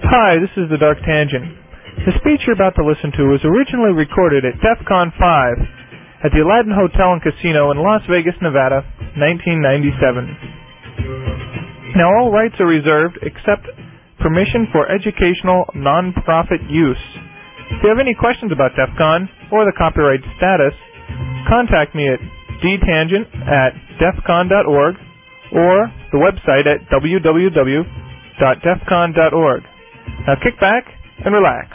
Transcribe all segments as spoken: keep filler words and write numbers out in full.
Hi, this is the Dark Tangent. The speech you're about to listen to was originally recorded at DEF CON five at the Aladdin Hotel and Casino in Las Vegas, Nevada, nineteen ninety-seven. Now, all rights are reserved except permission for educational non-profit use. If you have any questions about DEF CON or the copyright status, contact me at d tangent at defcon dot org or the website at w w w dot defcon dot org. Now kick back and relax.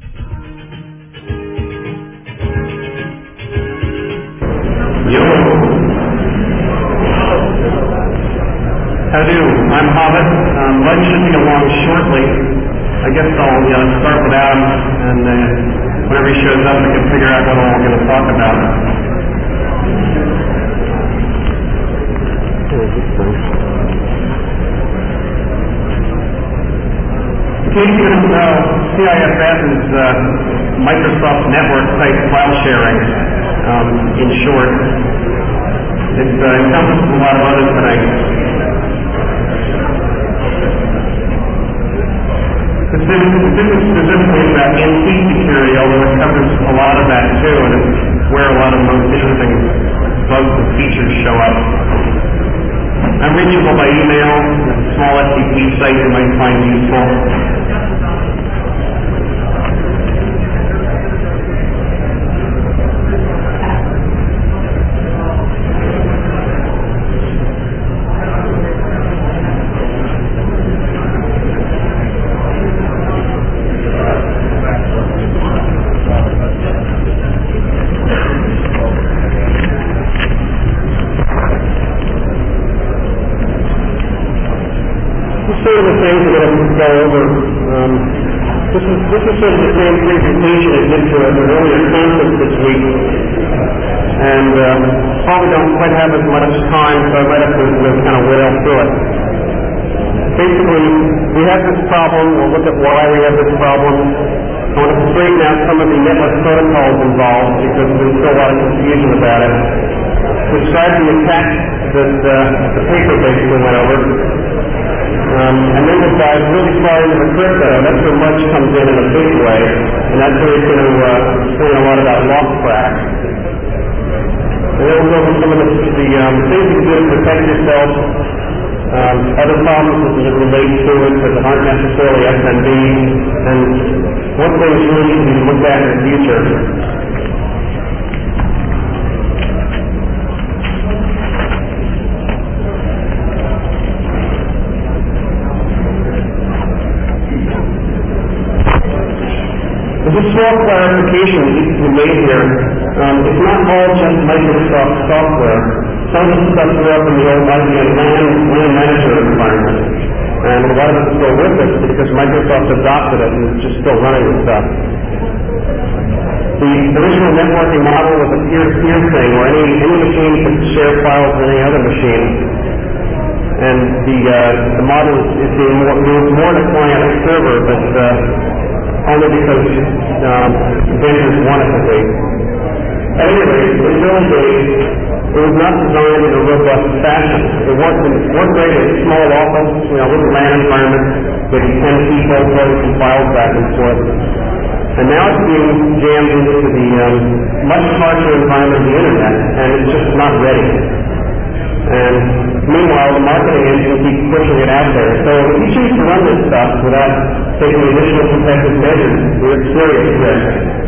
Yo. How do? I'm Hobbit. Um, Len should be along shortly. I guess I'll you know, start with Adam, and uh, whenever he shows up, we can figure out what all we're going to talk about. In case you don't know, C I F S is uh, Microsoft Network Type File Sharing, um, in short. It uh, encompasses a lot of other things. This is specifically about N T security, although it covers a lot of that too, and it's where a lot of the most interesting bugs and features show up. I'm reachable by email, a small F T P site you might find useful. Sort of the things we're going to go over. Um, this is this is sort of the same presentation I did to an earlier conference this week, and um, probably don't quite have as much time, so I might have to you know, kind of whale through it. Basically, we have this problem. We'll look at why we have this problem. I want to straighten out some of the network protocols involved because there's still a lot of confusion about it. Describe the attack that uh, the paper basically went over. Um, and then we'll dive really far into the crypto. That's where Mudge comes in in a big way, and that's where he's going to uh, explain a lot about Lockcrack. And then we'll go over some of the, the um, things you can do to protect yourself, um, other problems that relate to it that aren't necessarily S M B, and what things really need to be looked at in the future. There's a small clarification that needs to be made here. Um, it's not all just Microsoft software. Some of the stuff grew up in the old I B M LAN, LAN manager environment. And a lot of it is still with us because Microsoft adopted it and is just still running the stuff. The original networking model was a peer-to-peer thing where any, any machine could share files with any other machine. And the, uh, the model is, is being more, moved more to client-server, but uh, only because um, vendors want it to be. At any rate, in the early days, it was not designed in a robust fashion. It wasn't, one great in a small office, you know, little LAN environment, maybe ten people throwing some files back and forth. And now it's being jammed into the um, much harsher environment of the internet, and it's just not ready. And meanwhile, the marketing engine keeps pushing it out there. So if you choose to run this stuff without taking additional protective measures, we're at serious risk.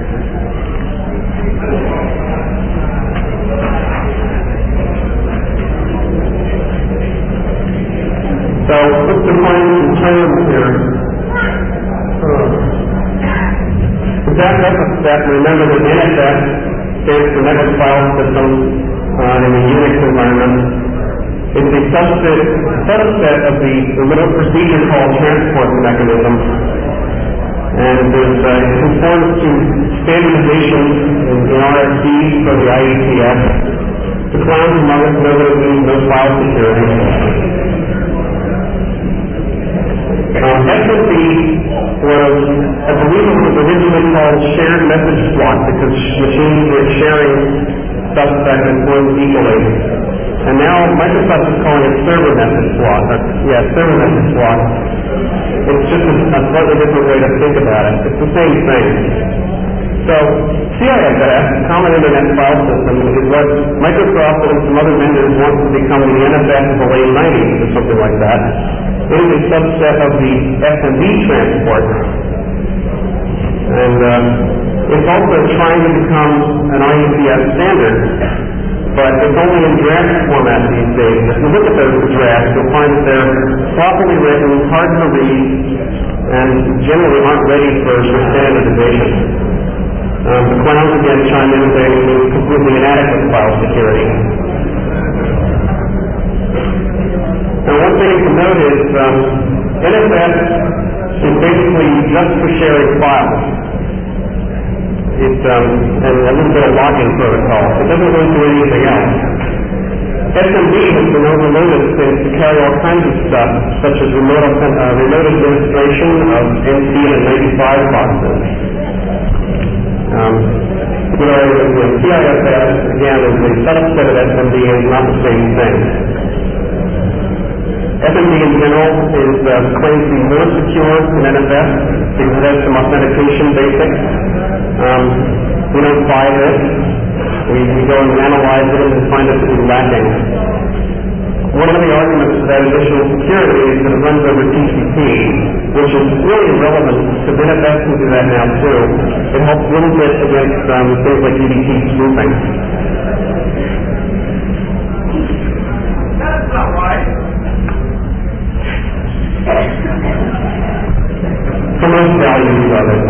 So let's define some terms here. Uh, the backup step, remember that N F S stands for Network File System uh, in the Unix environment. It's a subset, subset of the, the little procedure called transport mechanism. And there's, uh, it conforms to standardization in, in R F C for the I E T F. The clowns among us know that it means no file security. Um, S M B was, I believe it was originally called shared message swap because machines were sharing stuff back and forth equally. And now Microsoft is calling it server message block. Or, yeah, server message block. It's just a, a slightly different way to think about it. It's the same thing. So C I F S, Common Internet File System, is what Microsoft and some other vendors want to become the N F S of the late nineties or something like that. It is a subset of the S M B transport. And uh, it's also trying to become an I E T F standard, but it's only in draft format these days. If you look at those drafts, you'll find that they're properly written, hard to read, and generally aren't ready for, for standardization. Um, the clowns again chime in saying it's completely inadequate file security. Now, one thing to note is um, N F S is basically just for sharing files. It's um, and a little bit of logging protocol. It doesn't really do anything else. S M B has been overloaded to, to carry all kinds of stuff, such as remote, uh, remote administration of N C and ninety-five boxes. Um, whereas with C I F S, again, is a subset of S M B and not the same thing. S M B in general is uh, claimed to be more secure than N F S because it has some authentication basics. Um, we don't buy this. We, we go and analyze it and find it to be lacking. One of the arguments for that additional security is that it runs over T C P, which is really irrelevant because N F S can do that now too. It helps a little bit against um, things like D B T spoofing. That's not right. For most values of it.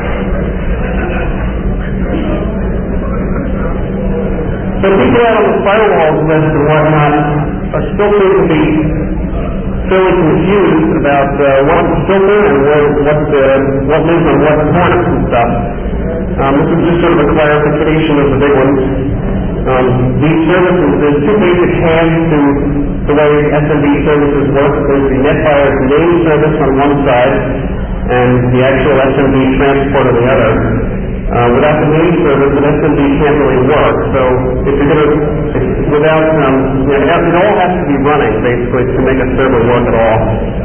So people out on the firewalls list and whatnot are still seem to be fairly confused about uh, what to filter and what what, uh, what lives on what ports and stuff. Um, this is just sort of a clarification of the big ones. Um, these services, there's two basic halves to the way S M B services work. There's the NetBuyer's name service on one side and the actual S M B transport on the other. Uh, without the name service, an S M B can't really work. So if you're going to, without, um, you know, it all has to be running basically to make a server work at all.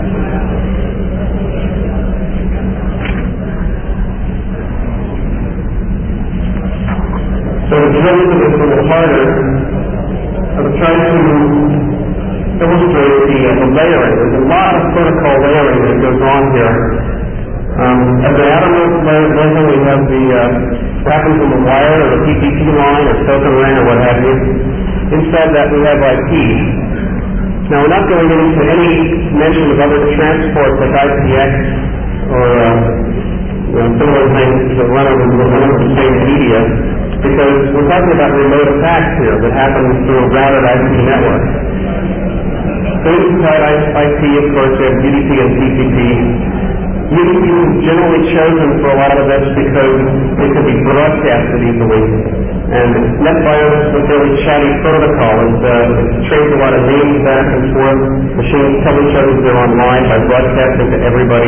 So to drill into this a little harder, I've tried to illustrate the, uh, the layering. There's a lot of protocol layering that goes on here. Um, at the outermost level, we have the uh, wrapping from the wire or the P T P line or token ring or what have you. Inside that, we have I P. Now, we're not going into any mention of other transports like I P X or uh, you know, similar things that run over, run over the same media, because we're talking about remote attacks here that happen through a routed I P network. So inside I P, of course, we have U D P and T C P. U D P is generally chosen for a lot of this because it can be broadcasted easily. And NetBuyer is a fairly chatty protocol. It, uh, it trades a lot of names back and forth. Machines tell each other they're online by broadcasting to everybody.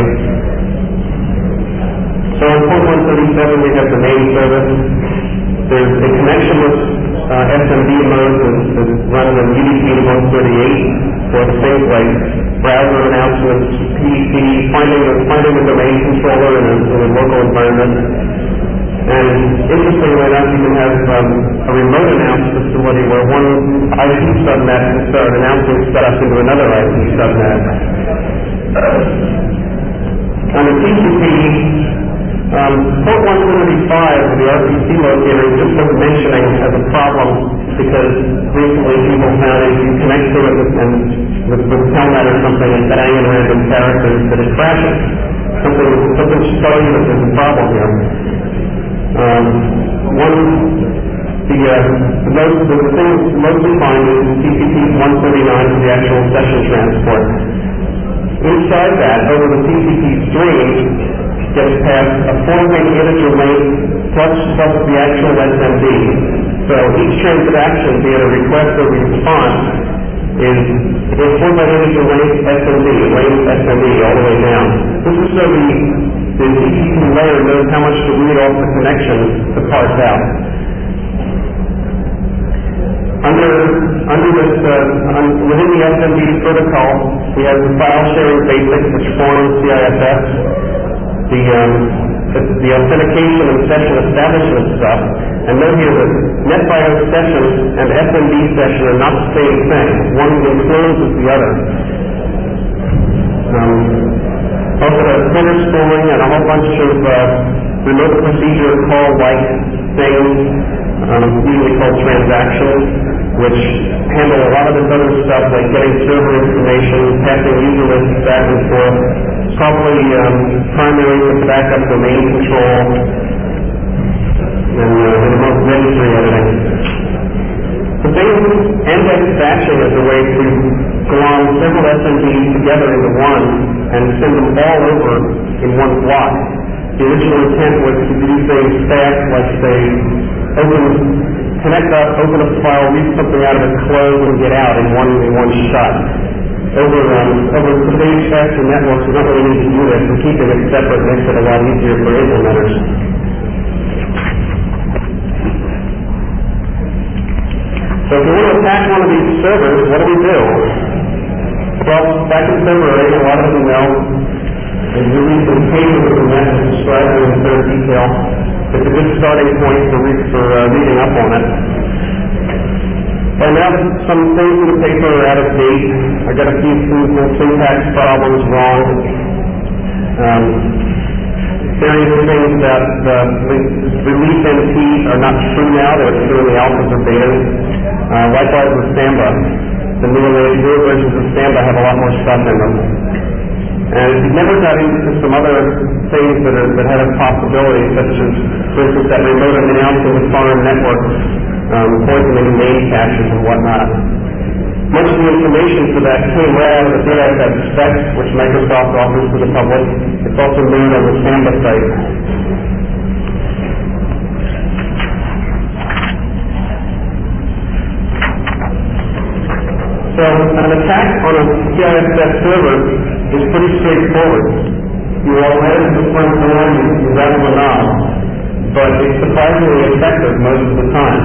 So on port one thirty-seven, we have the name service. There's a connectionless uh, S M B mode that runs on U D P one thirty-eight for things like browser announcements, P D C, finding the, finding the domain controller in a, in a local environment. And interestingly enough, you can have um, a remote announce facility where one I P subnet can start announcing stuff into another I P subnet. On the T C P, Um, port one seventy-five, the R P C locator, is just worth mentioning as a problem because recently people found if you connect to it with, and with, with Telnet or something and bang in random characters that it crashes. Something, something should tell you that there's a problem here. Um, one, the, uh, the, most, the thing most defined is T C P one thirty-nine for the actual session transport. Inside that, over the T C P stream, gets past a four-way integer length plus, plus the actual S M B. So each transaction, be it a request or response, is a four-way integer length S M B, length S M B all the way down. This is so the, the T C P layer knows how much to read off the connection to parse out. Under, under this, uh, un, within the S M B protocol, we have the file sharing basics, which forms C I S S, the, um, the, the authentication and session establishment stuff, and note here that NetBIOS session and S M B session are not the same thing. One influences the other. Um, also the printer spooling and a whole bunch of uh, remote procedure call-like things, um, usually called transactions, which handle a lot of this other stuff like getting server information, passing user lists back and forth, probably um, primary with backup domain control, and uh, remote registry editing. The thing index batching is a way to glom several S M Bs together into one and send them all over in one block. The original intent was to do things fast, like say, open, connect up, open a file, read something out of it, close, and get out in one in one shot. Over um, over today's faster networks, we don't really need to do this. We're keeping it separate makes it a lot easier for implementers. So if we want to attack one of these servers, what do we do? Well, back in February, a lot of you know, we released a paper with a message described in third detail. It's a good starting point for, re for uh, reading up on it. By now, some things in the paper are out of date. I got a few simple syntax problems wrong. Um, various things about the release N Ps are not true now. They're true in the alphas or betas. Uh, likewise with Samba. The newer, newer versions of Samba have a lot more stuff in them. And if you've never got into some other things that, are, that have a possibility, such as, for instance, that remote announcing of foreign networks, um, poisoning name caches and whatnot. Much of the information for that came right out of the D I S spec, which Microsoft offers to the public. It's also made on the Samba site. So an attack on a C I S S server is pretty straightforward. You all head to the front door and you rattle the knob, but it's surprisingly effective most of the time.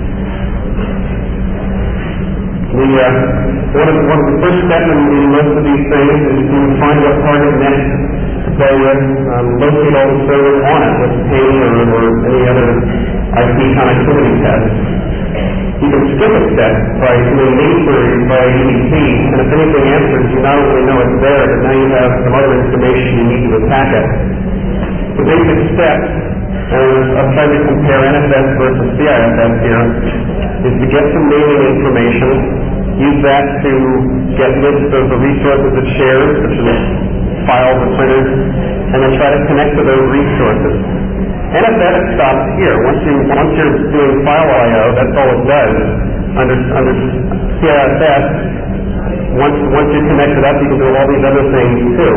The, uh, one, of, one of the first steps in, in most of these things is to find what target net to play with, um, locate all the servers on it with ping or, or any other I P connectivity test. You can skip a step by doing name queries by E D P, and if anything answers, you not only know it's there, but now you have some other information you need to attack it. The basic step, and I've tried to compare N F S versus C I S S here, is to get some naming information, use that to get lists of the resources it shares, such as files or printers, and then try to connect to those resources. N F S stops here. Once, you, once you're doing file I O, that's all it does. Under, under C I S S, once, once you're connected up, you can do all these other things too.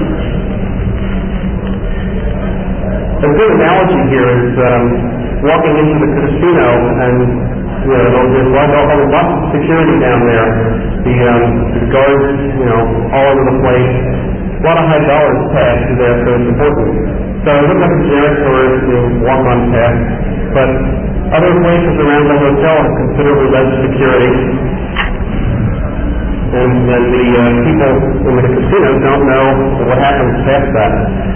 A good analogy here is um, walking into the casino and you know, there's lots of, lots of security down there. The, um, the guards, you know, all over the place. A lot of high dollars passed through there, so it's important. So it looks like a generic tourist to walk on past, but other places around the hotel have considerably less security. And then the uh, people in the casinos don't know what happens past that.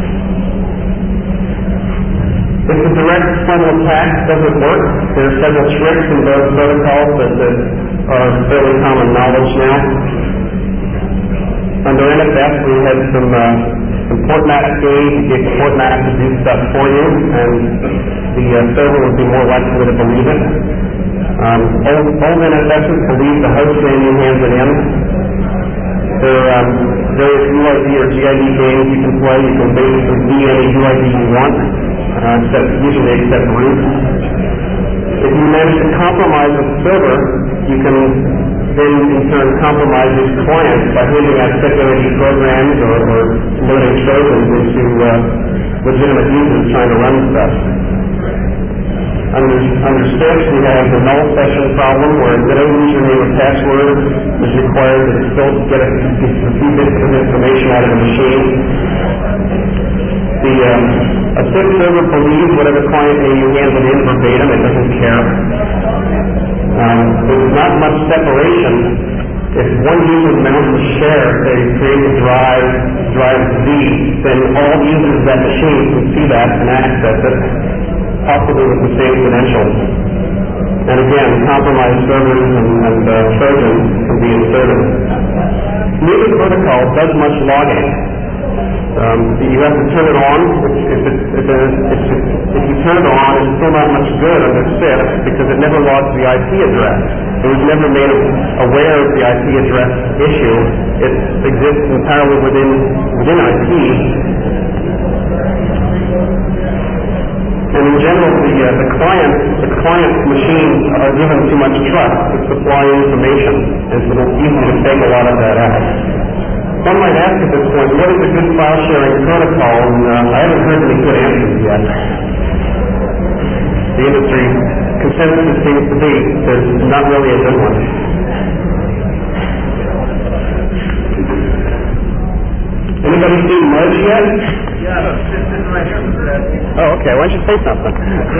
If the direct frontal attack doesn't work, there are several tricks in both protocols that, that are fairly common knowledge now. Under N F S, we had some, uh, some port map gain to get the port map to do stuff for you, and the uh, server would be more likely to believe it. Um, old, old N F Ss believe the host name you handed in. There are um, various U I D or G I D games you can play. You can basically be any U I D you want. Uh, except, usually except root. If you manage to compromise the server, you can then in turn compromise these clients by handing out security programs or, or loading trojans into uh, legitimate users trying to run stuff. Under, under six, we have the null session problem where no username or password is required to still get a, a few bits of information out of the machine. The, um, a SIP server believes whatever client name you handed in verbatim, it doesn't care. Um, there's not much separation. If one user mounts a share, say, creates a drive, drive Z, then all users of that machine can see that and access it, possibly with the same credentials. And again, compromised servers and, and uh, Trojans can be inserted. Neither protocol does much logging. Um, you have to turn it on. If, if, it, if, it, if, it, if you turn it on, it's still not much good under C I F because it never logs the I P address. It was never made aware of the I P address issue. It exists entirely within within I P. And in general, the uh, the client the client machines are given too much trust to supply information, and so it's easy to take a lot of that out. Some might ask at this point, what is a good file sharing protocol? And uh, I haven't heard any good answers yet. The industry consensus seems to be there's not really a good one. Anybody seen Mudge yet? Yeah, it's sitting right here. Oh, okay. Why don't you say something?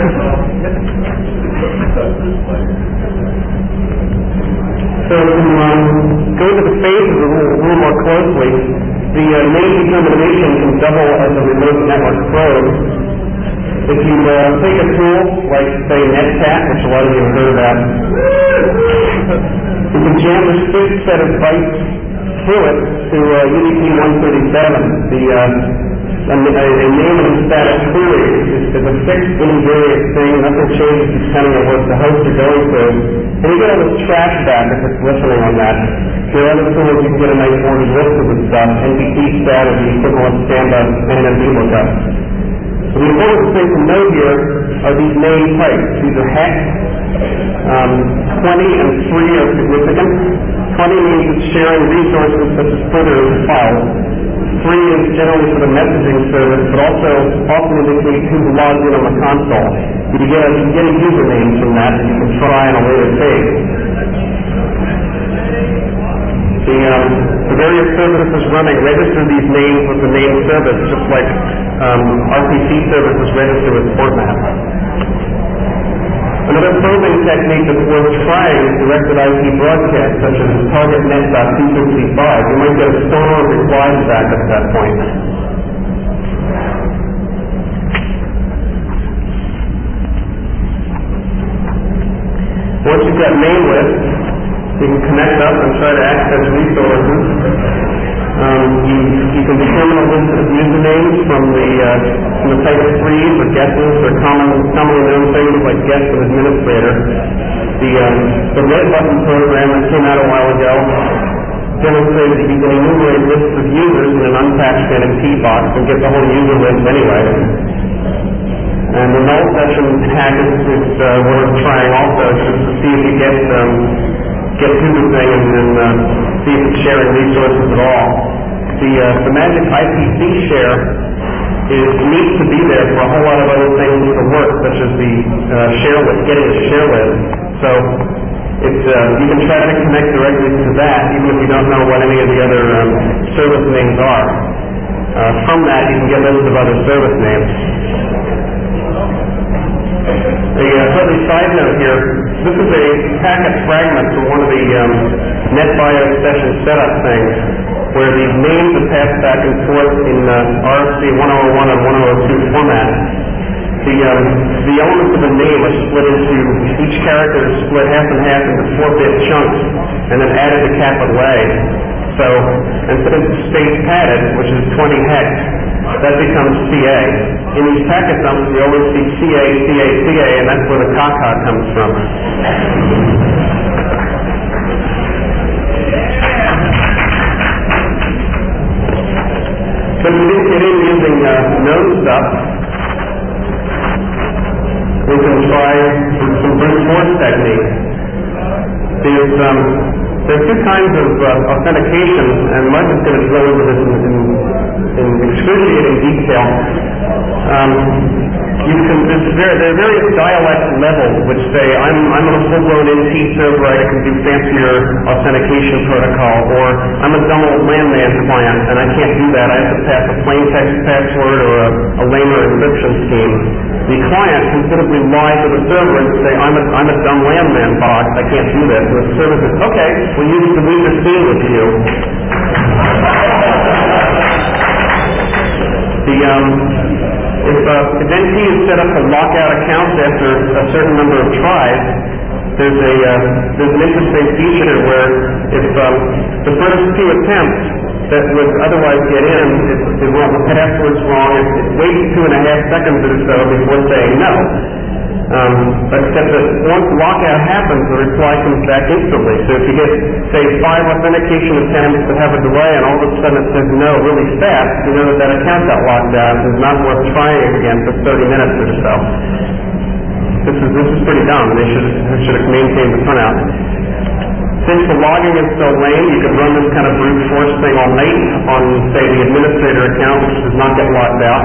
So to um, go to the phases a little, a little more closely, the uh, main determination can double as a remote network probe. If you uh, take a tool like, say, NetCat, which a lot of you have heard about, you can jam a strict set of bytes through it to uh, U D P one thirty-seven. The uh, a, a name and status query is, is a fixed invariant thing. Nothing changes depending on what the host is going to. And you get all this trash back if it's listening on that. There are other tools you can get a nice ordered list of this stuff. N B T stat is the equivalent standard N M D lookup. So the important thing to note here are these name types. These are hex. Um, twenty and three are significant. twenty means it's sharing resources such as folders and files. three is generally for the messaging service, but also often indicates who's logged in on the console. You can get a, you can get a username from that that you can try on a later page. The, um, the various services running register these names with the name service, just like um, R P C services register with port map. Another probing technique that's worth trying is directed I P broadcast, such as targetnet dot two sixty-five. You might get a storm of replies back at that point. Once you've got main lists, you can connect up and try to access resources. Um, you, you can determine a list of usernames from the uh, from the type of threes or guesses or common, commonly known things like guest and administrator. The um, the red button program that came out a while ago demonstrated that you can enumerate lists of users in an unpatched N M T box and get the whole user list anyway. And the null session hack is, is uh, worth trying also to see if you get um, get through the thing and then uh, see if it's sharing resources at all. The, uh, the magic I P C share is needs to be there for a whole lot of other things to work, such as the uh, share list, getting a share list. So it's, uh, you can try to connect directly to that, even if you don't know what any of the other um, service names are. Uh, from that, you can get lists of other service names. A uh, totally side note here, this is a packet fragment from one of the um, NetBIOS session setup things, where these names are passed back and forth in uh, R F C one oh one and one oh two format. The, um, the elements of the name are split into, each character is split half and half into four-bit chunks, and then added to capital A. So instead of space padded, which is twenty hex, that becomes C A. In these packet dumps, we always see C A, C A, C A, and that's where the caca comes from. But we didn't get in using uh, known stuff. We can try some, some brute force techniques. There's, um, there's two kinds of uh, authentication, and Mike is going to go over this in, in in excruciating detail. Um, you can, there's very, there are various dialect levels which say, I'm, I'm a full-blown N T server, I can do fancier authentication protocol, or I'm a dumb old landman client, and I can't do that. I have to pass a plain text password or a, a lamer encryption scheme. The client can simply lie to the server and say, I'm a, I'm a dumb landman box, I can't do this. And the server says, okay, we'll use the weaker scheme with you. The, um, if, uh, if N T is set up to lock out accounts after a certain number of tries, there's a uh, there's an interesting feature where if um, the first two attempts that would otherwise get in, if the, the password's wrong, it, it waits two and a half seconds or so before saying no. Um, but except that once lockout happens, the reply comes back instantly. So if you get, say, five authentication attempts that have a delay and all of a sudden it says no really fast, you know that that account got locked out and it's not worth trying again for thirty minutes or so. This is, this is pretty dumb. They should, they should have maintained the printout. Since the logging is so lame, you could run this kind of brute force thing all night on, say, the administrator account, which does not get locked out.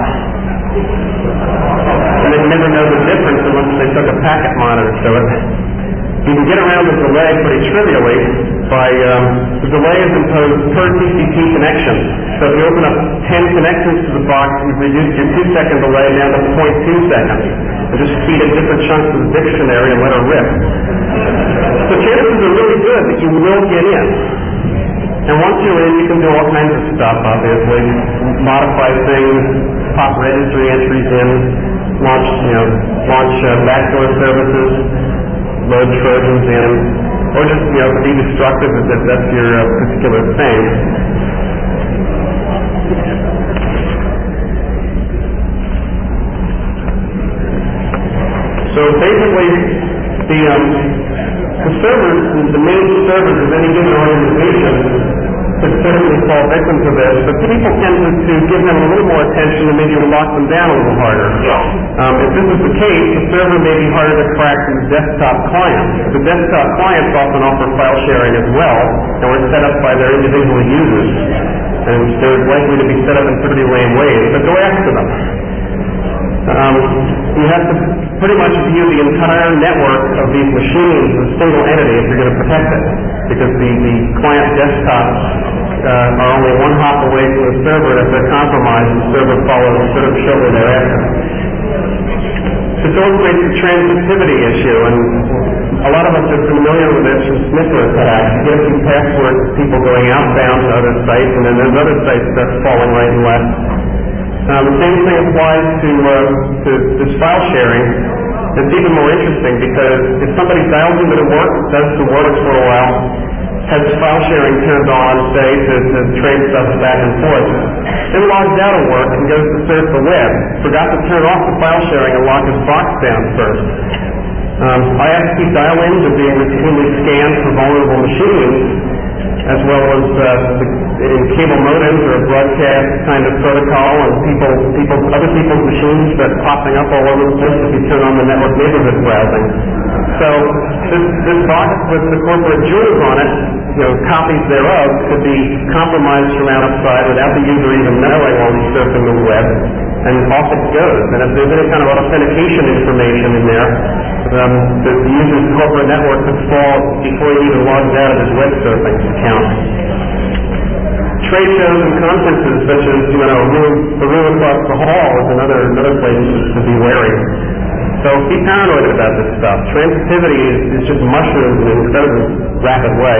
And they'd never know the difference unless they took a packet monitor to it. You can get around the delay pretty trivially by, um, the delay is imposed per T C P connection. So if you open up ten connections to the box, you've reduced your two second delay down to zero point two seconds. And just feed it different chunks of the dictionary and let her rip. So chances are really good that you will get in. And once you're in, you can do all kinds of stuff, obviously. Modify things, pop registry entries in, launch, you know, launch uh, backdoor services, load Trojans in, or just, you know, be destructive as if that's your uh, particular thing. So basically, the um, the servers, the main servers of any given organization could certainly fall victim to this, but people tend to, to give them a little more attention and maybe lock them down a little harder. Um, if this is the case, the server may be harder to crack than the desktop client. The desktop clients often offer file sharing as well, and were set up by their individual users. And they're likely to be set up in pretty lame ways, but go after them. Um, you have to pretty much view the entire network of these machines as a single entity if you're going to protect it, because the, the client desktops uh, are only one hop away from the server, and if they're compromised, the server follows sort of shortly thereafter. This illustrates the transitivity issue, and a lot of us are familiar with this from sniffer attacks. You get a few passwords of people going outbound to other sites, and then those other sites start falling right and left. Uh, the same thing applies to, uh, to this file sharing. It's even more interesting because if somebody dials into the work, does the work for a while, has file sharing turned on, say, to, to trade stuff back and forth, then logs out of work and goes to surf the web, forgot to turn off the file sharing and lock his box down first. Um, I S P dial-ins are being routinely scanned for vulnerable machines, as well as uh, the, in cable modems or a broadcast kind of protocol, and people, people, other people's machines start popping up all over the place if you turn on the network neighborhood browsing. So this, this box with the corporate jewels on it, you know, copies thereof, could be compromised from outside without the user even knowing while he's surfing the web, and off it goes. And if there's any kind of authentication information in there, um, the, the user's corporate network could fall before he even logs out of his web surfing account. Trade shows and conferences, such as, you know, a room, the room across the hall is another another place to be wary. So be paranoid about this stuff. Transitivity is, is just mushrooms in an incredibly rapid way.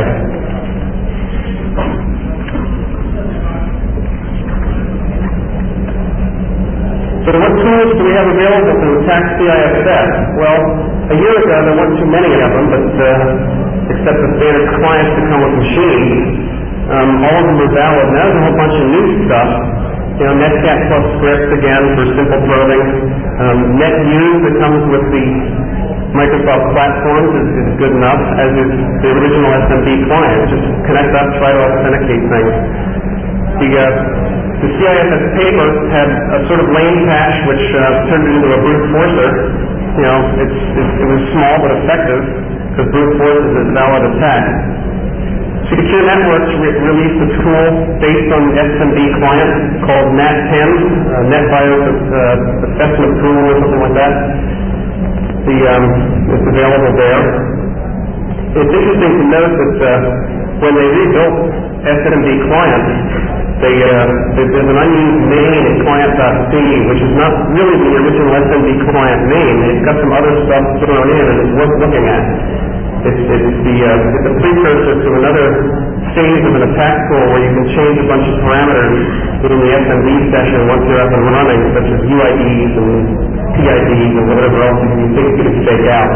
So what tools do we have available to attack C I S S? Well, a year ago there weren't too many of them, but uh, except the standard clients that come with machines, um, all of them are valid. Now there's a whole bunch of new stuff. You know, Netcat plus scripts again for simple probing. Um, NetView that comes with the Microsoft platforms is, is good enough, as is the original S M B client. Just connect up, try to authenticate things. The, uh, the C I S S paper had a sort of lame patch which uh, turned it into a brute forcer. You know, it's, it, it was small but effective, because brute force is a valid attack. Secure Networks re- released a tool based on the S M B client called N A T ten, uh, NetBIOS uh, assessment tool or something like that. The, um, it's available there. It's interesting to note that uh, when they rebuilt S M B client, they, uh, there's an unused main in client.c, which is not really the original S M B client main. It's got some other stuff thrown in, and it's worth looking at. It's, it's, the, uh, it's a precursor to another phase of an attack tool where you can change a bunch of parameters in the S M B session once you're up and running, such as U I Ds and P I Ds and whatever else you think you can fake out.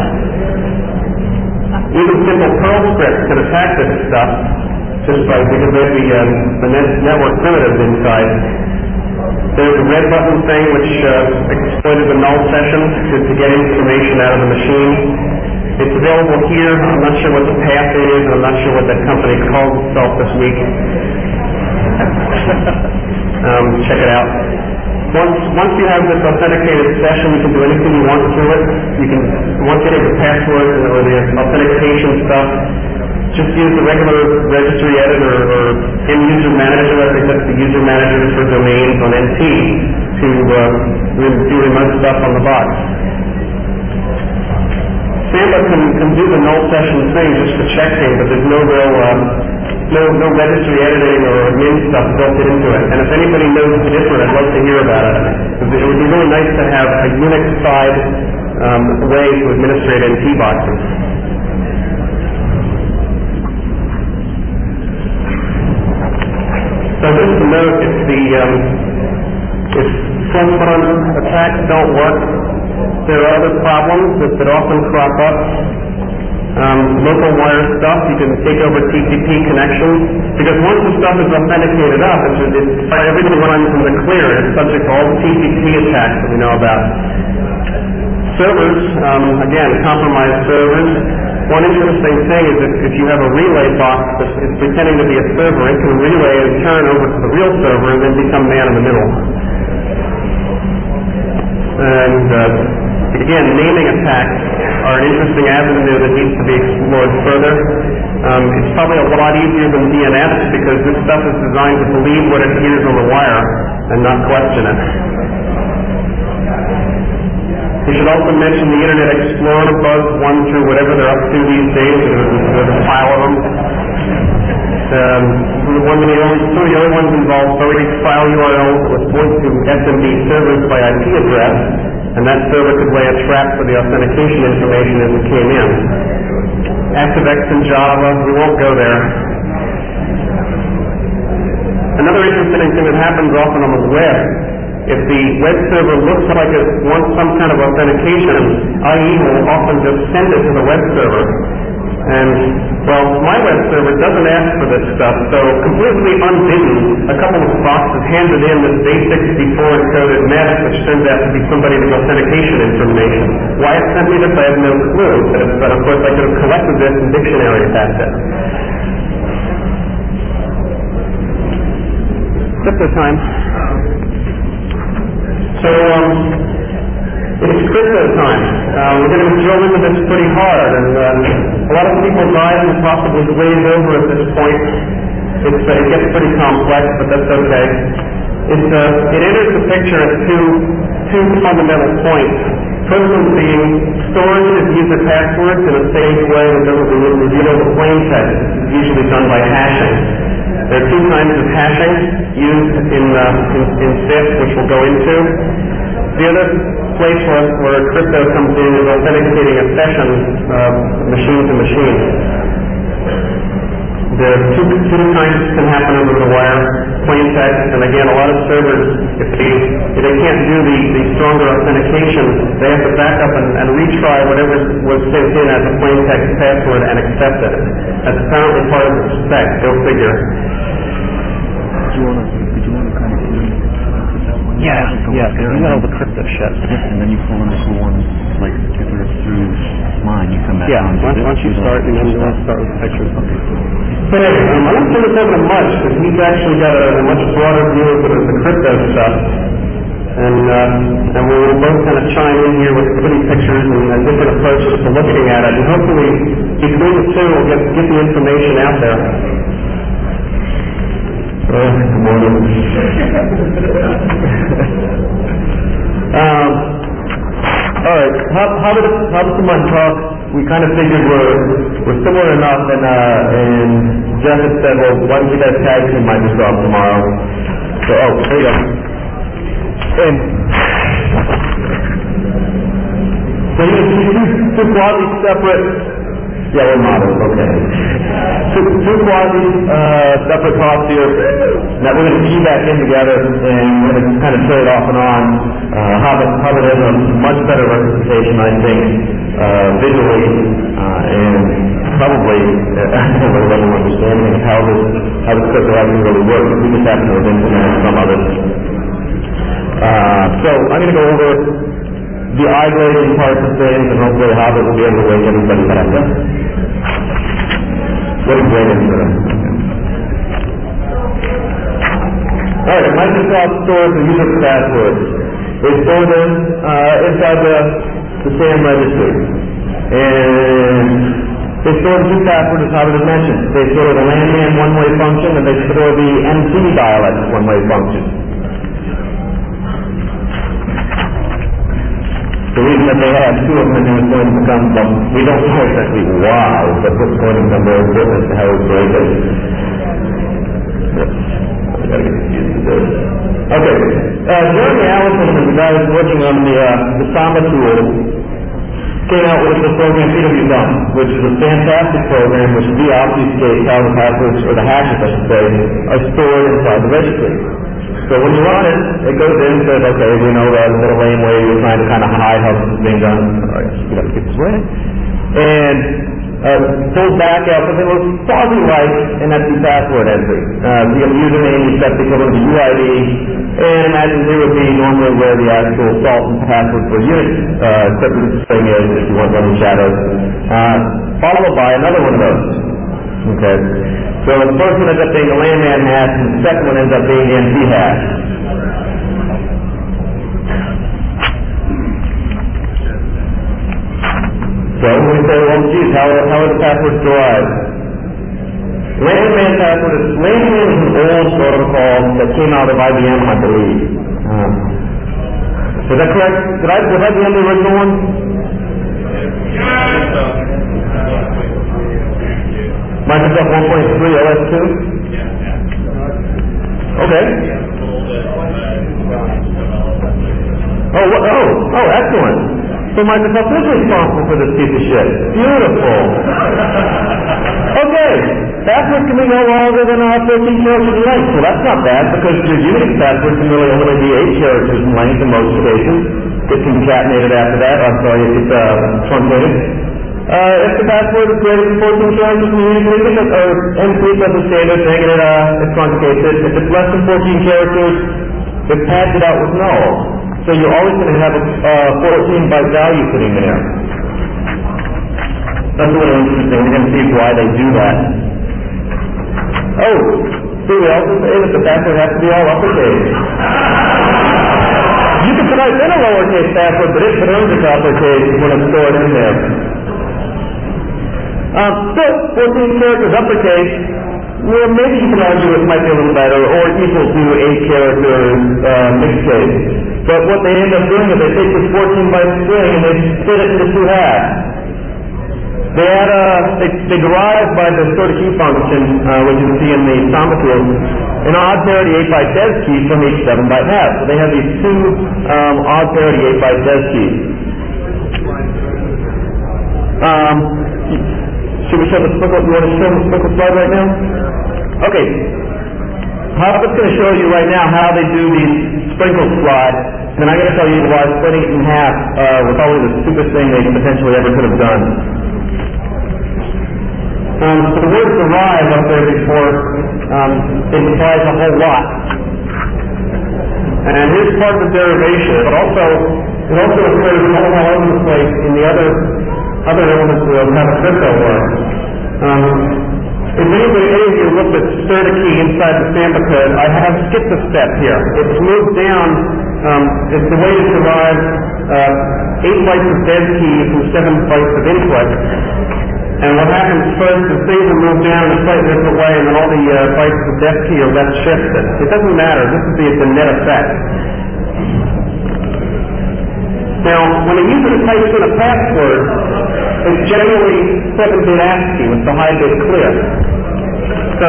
Even simple Perl scripts can attack this stuff just by because of the, uh, the net, network primitives inside. There's a red button thing which uh, exploited the null session to, to get information out of the machine. It's available here. I'm not sure what the path is, and I'm not sure what that company calls itself this week. um, check it out. Once, once you have this authenticated session, you can do anything you want to it. You can, once you have the password or the authentication stuff, just use the regular registry editor or end-user manager. I think that's the user manager for domains on N T to uh, do remote stuff on the box. Samba can, can do the null session thing just for checking, but there's no real uh, no no registry editing or admin stuff built into it. And if anybody knows the different, I'd love to hear about it. It would be really nice to have a Unix-side um, way to administrate N T boxes. So just to note, if the um, if front-front attacks don't work, there are other problems that, that often crop up. Um, local wire stuff, you can take over T C P connections, because once the stuff is authenticated up, it's, it's, everything runs from the clear, and it's subject to all the T C P attacks that we know about. Servers, um, again, compromised servers. One interesting thing is that if you have a relay box that is pretending to be a server, it can relay and turn over to the real server and then become man in the middle. And uh, again, naming attacks are an interesting avenue that needs to be explored further. Um, it's probably a lot easier than D N S because this stuff is designed to believe what it hears on the wire and not question it. We should also mention the Internet Explorer bugs, one through whatever they're up to these days. There's a pile of them. Um, one of the only, some of the other ones involve buried file U R Ls that would point to S M B servers by I P address, and that server could lay a trap for the authentication information as it came in. ActiveX in Java, we won't go there. Another interesting thing that happens often on the web, if the web server looks like it wants some kind of authentication, I E will often just send it to the web server. And, well, my web server doesn't ask for this stuff, so completely unbidden, a couple of boxes handed in this base sixty-four encoded mess, which turns out to be somebody's authentication information. Why it sent me this, I have no clue, but, but of course I could have collected this in dictionary if that's it. Crypto time. So, um, it's crypto time. Uh, we're going to drill into this pretty hard, and uh, a lot of people's eyes will possibly glaze over at this point. It's, uh, it gets pretty complex, but that's okay. It's, uh, it enters the picture at two, two fundamental points. First one being storage of user passwords in a safe way that doesn't reveal the plain text. It's usually done by hashing. There are two kinds of hashing used in, uh, in, in S I F, which we'll go into. The other place where, where crypto comes in is authenticating a session, uh, machine to machine. The two, two kinds can happen over the wire, plain text, and again, a lot of servers, if they, if they can't do the, the stronger authentication, they have to back up and, and retry whatever was sent in as a plain text password and accept it. That's apparently part of the spec, go figure. Did you want to, did you want to kind of do Yeah, yeah, because you got all the crypto shit. And then you pull in the one, like, two-thirds through mine, you come back yeah, on. Yeah, why don't you start, and then we'll start with the pictures. Okay. So anyway, um, I don't turn this over to Mudge, because he's actually got a, a much broader view of the, the crypto stuff. And uh, uh, and we'll both kind of chime in here with pretty pictures and uh, different approaches to looking at it. And hopefully, between the two, we'll get, get the information out there. Oh, good morning. um, all right, how, how did how did someone talk? We kind of figured we're we're similar enough, and uh, and Jeff had said, well, why don't you guys tag team Microsoft tomorrow? So, oh, there you go. And so you can see two, two quasi-separate, yeah, we're models, okay. Two, two quasi-separate uh, talks here that we're going to key back in together, and we're going to kind of trade off and on. Uh, Hobbit, Hobbit has a much better representation, I think, uh, visually, uh, and probably uh, a little better understanding of how this, how this cryptography really works. We just happen to have implemented some of it. Uh, so I'm going to go over the eye-glazing parts of things, and hopefully Hobbit will be able to wake everybody back up. What a great intro. Alright, Microsoft stores the user passwords. They store them uh, inside the, the SAM registry. And they store the two passwords, as Hobbit had mentioned. They store the landman one-way function, and they store the M C dialect one-way function. The reason that they have two of them is going to become, well, we don't know exactly why, but it's going to become very important as to how we break it. I gotta get used to this. Okay, uh, Jeremy Allison, the guy who's working on the, uh, the Samba tool, came out with the program P W Dump, which is a fantastic program which deobfuscates how the passwords, or the hashes, I should say, are stored inside the registry. So when you run it, it goes in and says, okay, we know that little lame way you're trying to kind of hide how this is being done. All right, we got to get this right. And uh, pulls back out something that looks quasi like an F T password entry. Uh, so you have the username, you set the equivalent to U I D, and imagine here would be normally where the actual salt and password for unit uh, equipment string is if you want running shadows. Uh, followed by another one of those. Okay. So the first one ends up being the landman hash, and the second one ends up being the M C hash. So we say, well, geez, how, how are the passwords derived? Landman password is, landman is an old protocol that came out of I B M, I believe. Um, is that correct? Did I, was I the only original one? Microsoft one point three O S two? Okay. Oh, what, oh, oh, excellent. So Microsoft is responsible for this piece of shit. Beautiful. Okay. Password can be no longer than uh, fourteen characters in length. Well, that's not bad because your Unix password can really only be eight characters in length in most cases. It can concatenated after that. I'm sorry, it's uh, truncated. Uh, if the password is greater than fourteen characters in the Unix language, or M C plus a standard thing, and it, uh, it truncates it. If it's less than fourteen characters, it pads it out with null. So you're always going to have a uh, fourteen byte value sitting there. That's a little interesting. We're going to see why they do that. Oh, see, we also say that the password has to be all uppercase. You can type in a lowercase password, but it turns its uppercase when it's stored in there. Um, so, fourteen characters uppercase, well, maybe you can argue it might be a little better, or equal to eight characters uh, mixed case. But what they end up doing is they take this fourteen byte string and they split it into two halves. They add a, they, they derive by the sort of key function, uh, which you see in the Samba tool, an odd parity eight byte des key from each seven byte half. So they have these two um, odd parity eight byte des keys. Um, should we show the sprinkle? You want to show the sprinkle slide right now? Okay. Hopper's going to show you right now how they do these sprinkle slides, and I'm going to tell you why splitting it in half uh, was probably the stupidest thing they potentially ever could have done. Um, so the word derive up there before um, implies a whole lot. And here's part of the derivation, but also it also occurs all over the place in the other other elements of how the crypto works. Um, If anybody, any of you looked at Stir the Key inside the Samba code, I have skipped a step here. It's moved down, um, it's the way to derive uh, eight bytes of dead key from seven bytes of input. And what happens first is things are moved down in a slightly different way, and then all the uh, bytes of death key are left shifted. It doesn't matter. This is the, the net effect. Now, when a user types in a password, it's generally seven bit ASCII with the high bit clear. So,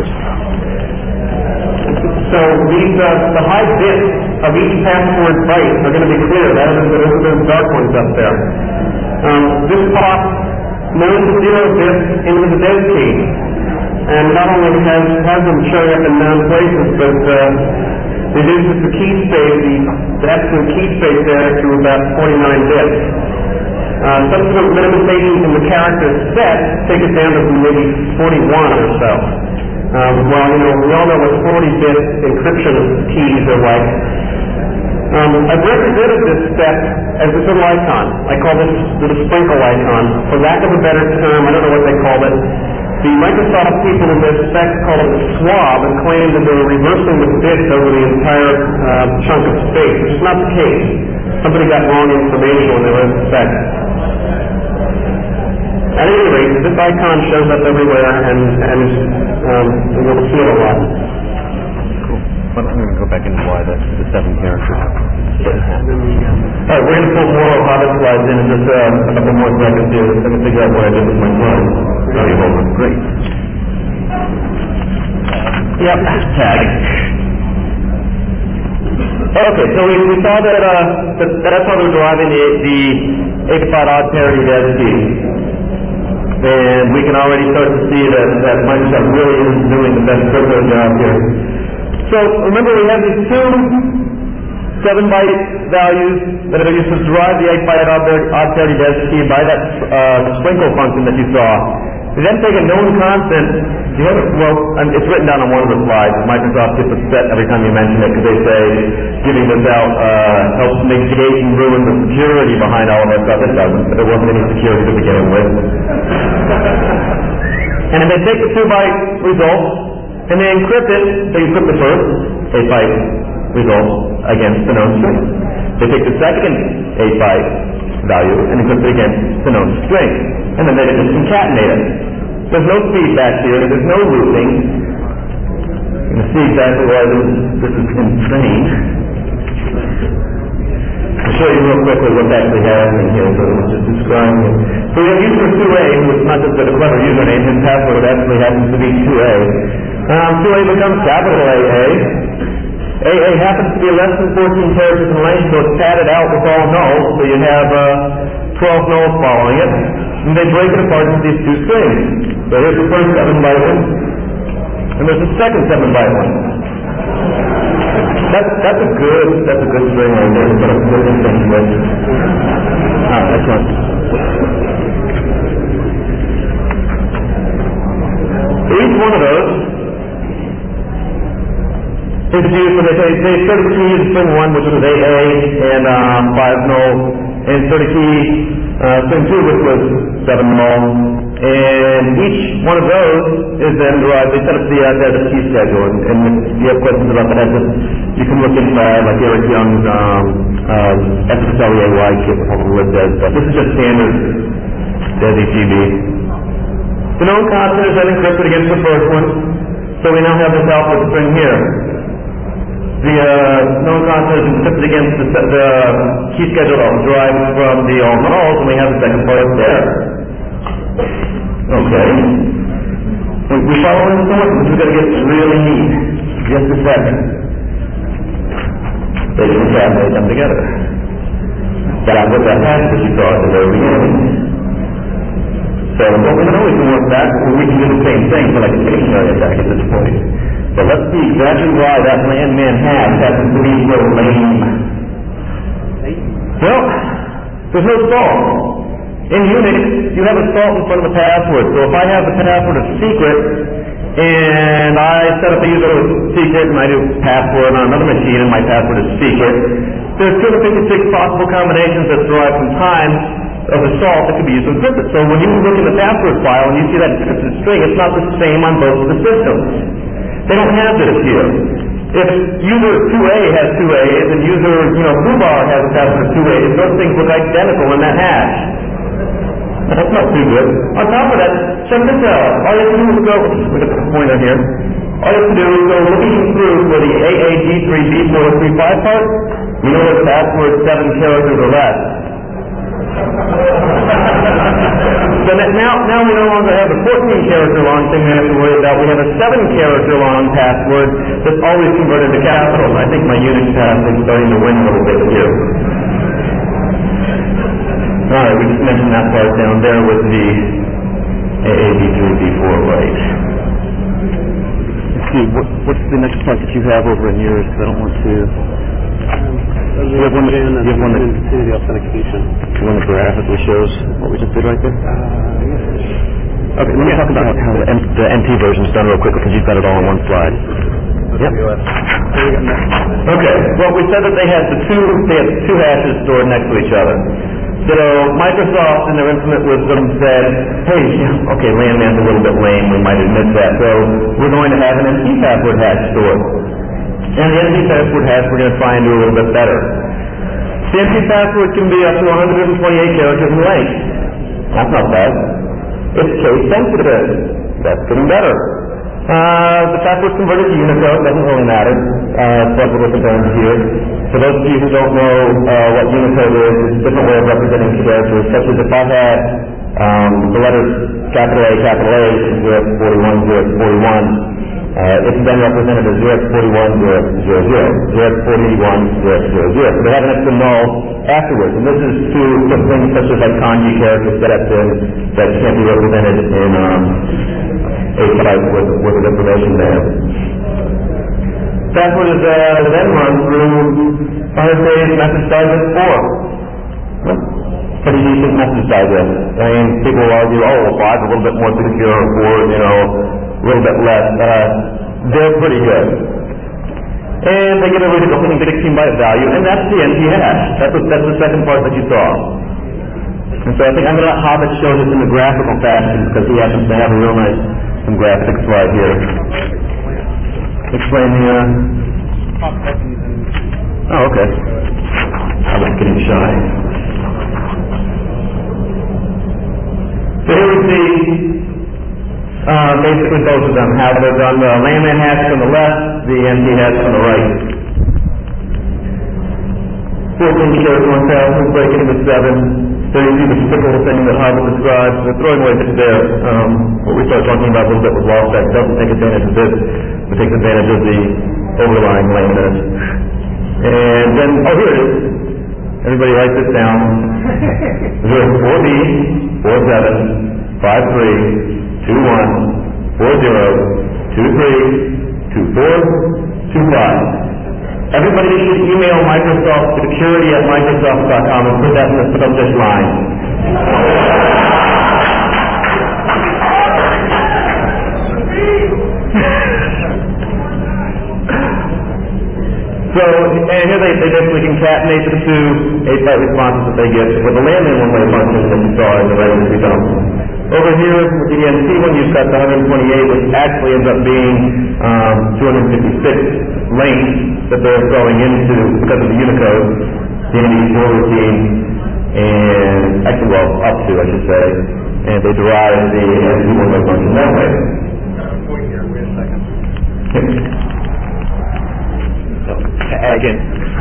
so these uh, the high bits of each password byte are going to be clear. That is, those are those dark ones up there. Um, this pops nine to zero bits into the dead key, and not only has has them showing up in known places, but uh, reduces the key space, the, the absolute key space there to about forty-nine bits. Uh, subsequent minimizations in the character set take it down to maybe forty-one or so. Um, well, you know, we all know what forty bit encryption keys are like. Um, I've represented this step as this little icon. I call this the sprinkle icon. For lack of a better term, I don't know what they call it. The Microsoft people in this spec call it swab and claim that they were reversing the bits over the entire uh, chunk of space, which is not the case. Somebody got wrong information when they wrote the spec. At any rate, this icon shows up everywhere, and, and um, you'll see it a lot. Cool. I'm going to go back into why the, the seven characters. All right, we're going to pull more Hobbit slides in in just uh, a couple more seconds here. Let me figure out what I did with my slides. Oh, you hold on. Great. Yep, tag. Okay, so we, we saw that, uh, that that's how we're deriving the, the eight byte odd parity dead key. And we can already start to see that, that Microsoft really is doing the best crypto job here. So remember, we have these two seven byte values that are used to derive the eight byte odd parity dead key by that uh, sprinkle function that you saw. We then take a known constant. You have it, well, um, it's written down on one of the slides. Microsoft gets upset every time you mention it because they say giving this out uh, helps negate and ruin the security behind all of our stuff. It doesn't. But there wasn't any security to begin with. And if they take the two byte result and they encrypt it, they encrypt the first eight byte result against the known string. They take the second eight byte value and encrypt it against the known string. And then they just concatenate it. There's no feedback here. There's no looping. You can see exactly why this, this is insane. I'll show you real quickly what's actually happening here. So it's just describing it. So we have user two A, who is not just a clever username. His password actually happens to be two A. Um, two A becomes capital A A. A A happens to be less than fourteen characters in length, so it's padded out with all nulls. So you have uh, twelve nulls following it. And they break it apart into these two strings. So here's the first seven byte one, and there's the second seven byte one. That's that's a good that's a good string right there. But I'm good thing with. Ah, that's one. So each one of those is used when they say they thirty key is string one, which was A A, and um, five null, and thirty key uh, string two, which was seven null, and each one of those is then derived. They set up the uh, the key schedule, and, and if you have questions about that, just you can look inside, like Eric Young's um, uh, S S L E A Y kit with all the list does. But this is just standard DESI G B. The known constant is then encrypted against the first one, so we now have this output string here. The uh, known constant is encrypted against the, the key schedule derived from the all nulls, and we have the second part there. Okay. We, we follow in the this is going to get really neat. Just a second. They can translate them together. That's what that hash that you saw at the very beginning. So what we know we can work back, we can do the same thing for like a dictionary attack at this point. So let's see exactly why that landman hash happens to be so lame. Well, there's no salt. In Unix, you have a salt in front of the password. So if I have the password as secret, and I set up a user as secret, and I do password on another machine, and my password is secret, there's two hundred fifty-six possible combinations that derive from time of the salt that could be used to encrypt it. So when you look in the password file and you see that encrypted string, it's not the same on both of the systems. They don't have this here. If user two A has two A's and user, you know, foobar has a password two A's, those things look identical in that hash. That's not too good. On top of that, check this out. All you have to do is go, look at the pointer here. All you have to do is go looking through for the A A D three B four three five part. You know the password seven characters or less. So that now, now we no longer have a fourteen character long thing we have to worry about. We have a seven character long password that's always converted to capitals. I think my Unix pass is starting to win a little bit here. Alright, we just mentioned that part down there with the A A D three B four, right. Let's see, what, what's the next part that you have over in yours? Because I don't want to... Um, you have one that, you have one that, continue the authentication. one that graphically shows what we just did right there? Uh, yes. Okay, let me yeah. talk about how the, M- the N T version's done real quick because you've got it all on one slide. Yep. Okay, well we said that they had the two, they had two hashes stored next to each other. So Microsoft, in their infinite wisdom, said, hey, yeah, okay, Landman's a little bit lame, we might admit that, so we're going to have an empty password hash stored. And the empty password hash we're going to try and do a little bit better. The empty password can be up to one hundred twenty-eight characters in length. That's not bad. It's case sensitive. That's getting better. Uh, the password's converted to Unicode, doesn't really matter. Uh, it's what we're comparing to here. For those of you who don't know uh, what Unicode is, it's a different way of representing characters, such as if I had um, the letters capital A, capital A, zero x forty-one, zero x forty-one, uh, it's then represented as zero x forty-one, zero x zero zero, zero x forty-one, zero x zero zero. So they have an extra null afterwards. And this is to put things such as like kanji characters set up in that can't be represented in um, a type with, with the information there. Password is uh, then run through one hundred days message digest four. Pretty decent message digest. I mean, people argue, oh, well, five a little bit more secure, or four, you know, a little bit less. Uh, they're pretty good. And they get a really good sixteen byte value, and that's the empty hash. That's, what, that's the second part that you saw. And so I think I'm going to let Hobbit show this in the graphical fashion because he happens to have a real nice some graphics slide here. Explain the, uh... Oh, okay. I was getting shy. So here we see uh, basically both of them, how they're done. The landman hash on the left, the empty hash on the right. fourteen character one thousand, breaking into seven. There you see the fickle thing that Hobbit describes. They're throwing away this there. Um, what we started talking about a little bit with LawSec doesn't take advantage of this, but takes advantage of the overlying lameness. And then, oh, here it is. Everybody write this down. Zero four B, four seven, five three, two one, four zero, two three, two four, two five. Everybody should email Microsoft security at Microsoft dot com and put that in the subject line. So, and here they, they basically concatenate the two eight byte responses that they get with the landing one-way function that you saw in the registry dump. Over here, with the E N C one, you've got the one hundred twenty-eight, which actually ends up being um, two hundred fifty-six lanes that they're throwing into because of the Unicode, the N D four routine, and actually, well, up to, I should say, and they derive the E N C one-way function that way. Wait here, wait a second. Again.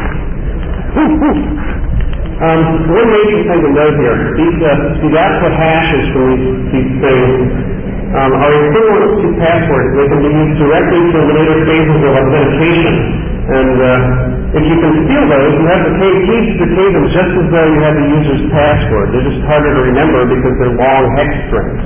Um, one major thing to note here, these, uh, these output hashes from these, these things um, are equivalent to passwords. They can be used directly for later phases of authentication. And uh, if you can steal those, you have the keys to the them just as though you have the user's password. They're just harder to remember because they're long hex strings.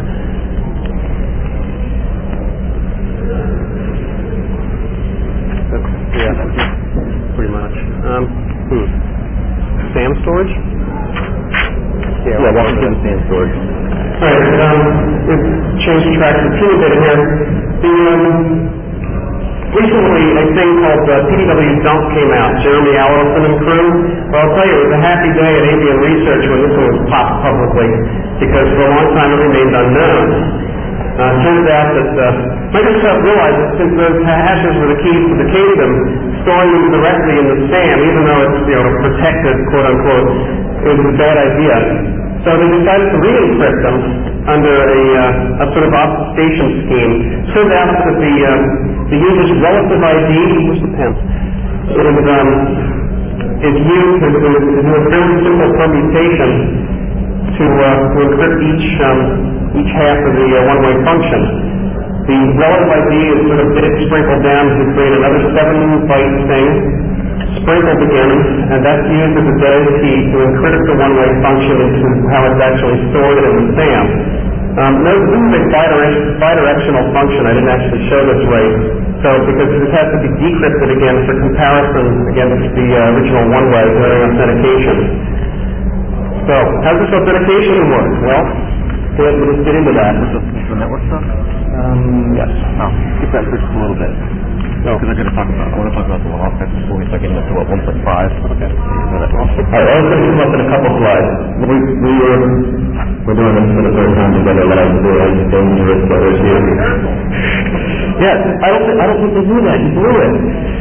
That's, yeah, that's pretty much. Um, hmm. SAM storage? Yeah, yeah, walk into the SAM storage. Alright, um, we've changed track a teeny bit here. The, um, recently, a thing called uh, P D W Dump came out. Jeremy Allison and crew Well, I'll tell you, it was a happy day at Avian Research when this one was popped publicly, because for a long time it remained unknown. Uh, it turns out that uh, Microsoft realized that since those hashes were the keys to the kingdom, storing them directly in the SAM, even though it's, you know, protected, quote unquote, it was a bad idea. So they decided to re-encrypt them under a, uh, a sort of obfuscation scheme. Turned out that the uh, the user's relative I D, where's the pen? It was, um, is used to do a very simple permutation to, uh, to encrypt each um, each half of the uh, one-way function. The relative I D is sort of bit sprinkled down to create another seven-byte thing, sprinkled again, and that's used as a dead key to encrypt the one-way function into how it's actually stored in the SAM. Um, note, this is a bidirect- bidirectional function. I didn't actually show this right. So, because this has to be decrypted again for comparison against the uh, original one-way during authentication. So, how does this authentication work? Well, let's let's get into that. What's the, what's the network stuff? Um, yes. Oh, skip that first a little bit. No. Because I'm going to talk about, I want to talk about the one-off types before we start getting up to what, one point five? Okay. So that, All right, I was going to come up in a couple slides. We, we were we're doing this for the first time together. Let us do it. It's dangerous, but we're here. Yes, I don't think I don't think they knew that. You blew it.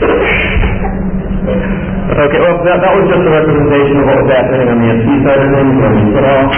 Okay, well that, that was just a representation of what was happening on the S P side of things when we put off.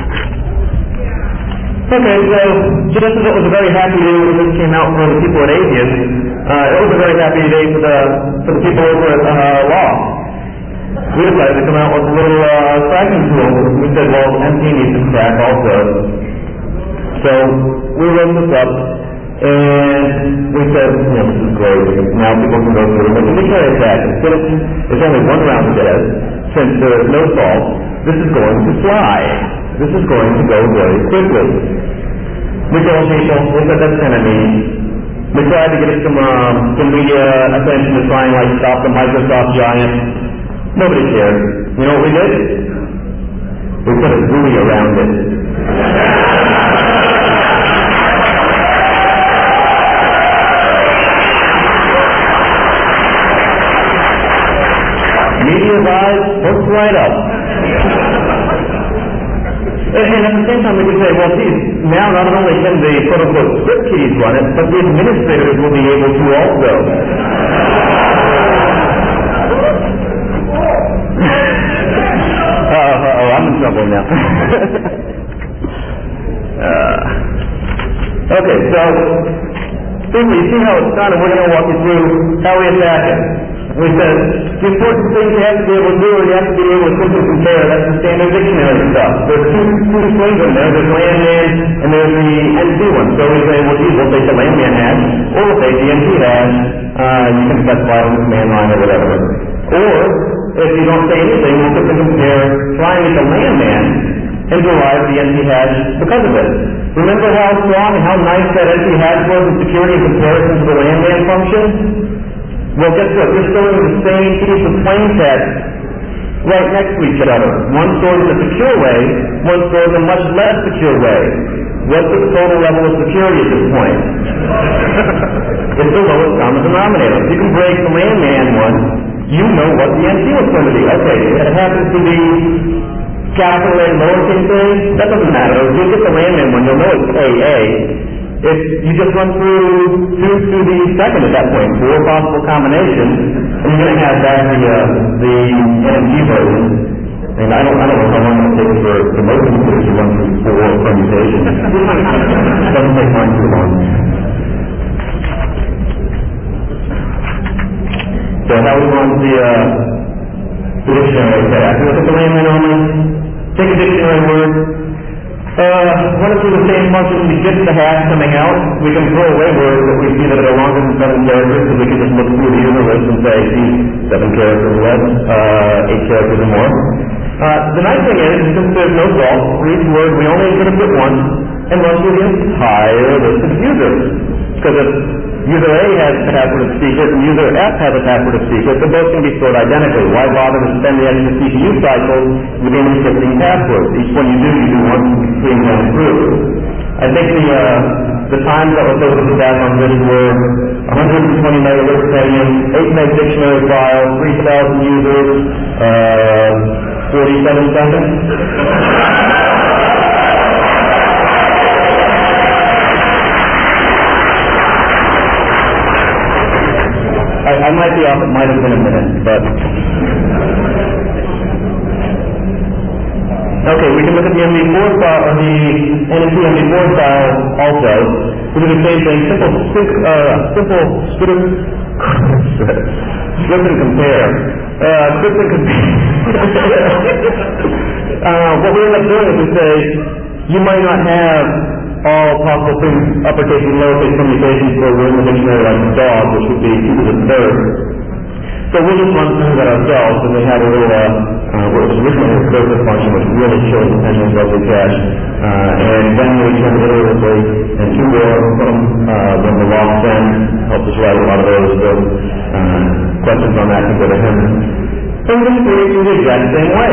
Okay, so just as it was a very happy day when this came out for the people at Avian, uh, it was a very happy day for the for the people over at uh, Law. We decided to come out with a little uh, cracking tool. We said, well, M T needs to crack also. So we wrote this up, and we said, you know, this is great. Now people can go through it. But we carry it back. Instead of, it's only one round dead. Since there is no fault, this is going to fly. This is going to go very quickly. We told people, we said that's kind of neat. We tried to get some um, some media attention to try and like stop the Microsoft giant. Nobody cared. You know what we did? We put a buoy around it. Media's eyes hooked right up. And, and at the same time, we can say, well, geez, now not only can the quote-unquote script kiddies run it, but the administrators will be able to also. uh, oh, I'm in trouble now. uh, okay, so, simply, you see how it's done, and we're going to walk you through how we attack it. We said, the important thing you have to be able to do is you have to be able to simply compare. That's the standard dictionary stuff. There's two, two swings in there. There's landman and there's the N T one. So we say, well, geez, we'll take the landman hash, or we'll take the N T hash. Uh, you can specify on the command line or whatever. Or, if you don't say anything, we'll simply compare trying with the landman and derive the N T hash because of it. Remember how strong and how nice that N T hash was in security in comparison to the landman function? Well, guess what? We're storing the same piece of plain text right next to each other. One stores in a secure way, one stores in a much less secure way. What's the total level of security at this point? It's the lowest common denominator. If you can break the landman one, you know what the N T was going to be. Okay, it happens to be capital A, lowercase a, that doesn't matter. If you get the landman one, you'll know it's A A. If you just run through two to the second at that point, four possible combinations, and you're going to have back the uh, the N T version. And I don't I don't know how long it takes for the most computers to run through four permutations. It doesn't take mine too long. So how we want the uh, the dictionary attack? Look at the landman only. Take a dictionary word. Uh, run it through the same function to get the hash coming out. We can throw away words that we see that are longer than seven characters, so we can just look through the user list and say, see, seven characters or less, uh, eight characters or more. Uh, the nice thing is, since there's no fault, for each word we only input it once and run through the entire list of users. Because if user A has a password of secret and user F has a password of secret, they both can be stored identically. Why bother to spend the extra C P U cycle within encrypting passwords? Each one you do, you do one clean down through. I think the uh, the times that were posted back on this were one hundred twenty meg Wikipedian, eight meg dictionary file, three thousand users, uh, forty-seven seconds. I, I might be off, it might have been a minute, but... Okay, we can look at the M D four file, or the N S C M D four file also. We do the same thing, simple, uh, simple, strip, strip and compare. Uh, strip and compare. uh, what we end up doing is we say, you might not have all possible things, uppercase and lowercase permutations for a word in the dictionary like dog, which would be two to the third. So we'll just run through that ourselves, and we have a little, uh, uh, what was originally a cursive function, which really shows the pendulum locally cache, uh, and then we turn it iteratively, and two more from, uh, when the log send helps us write a lot of those, so, uh, questions on that can go to him. So we're just doing it the exact same way.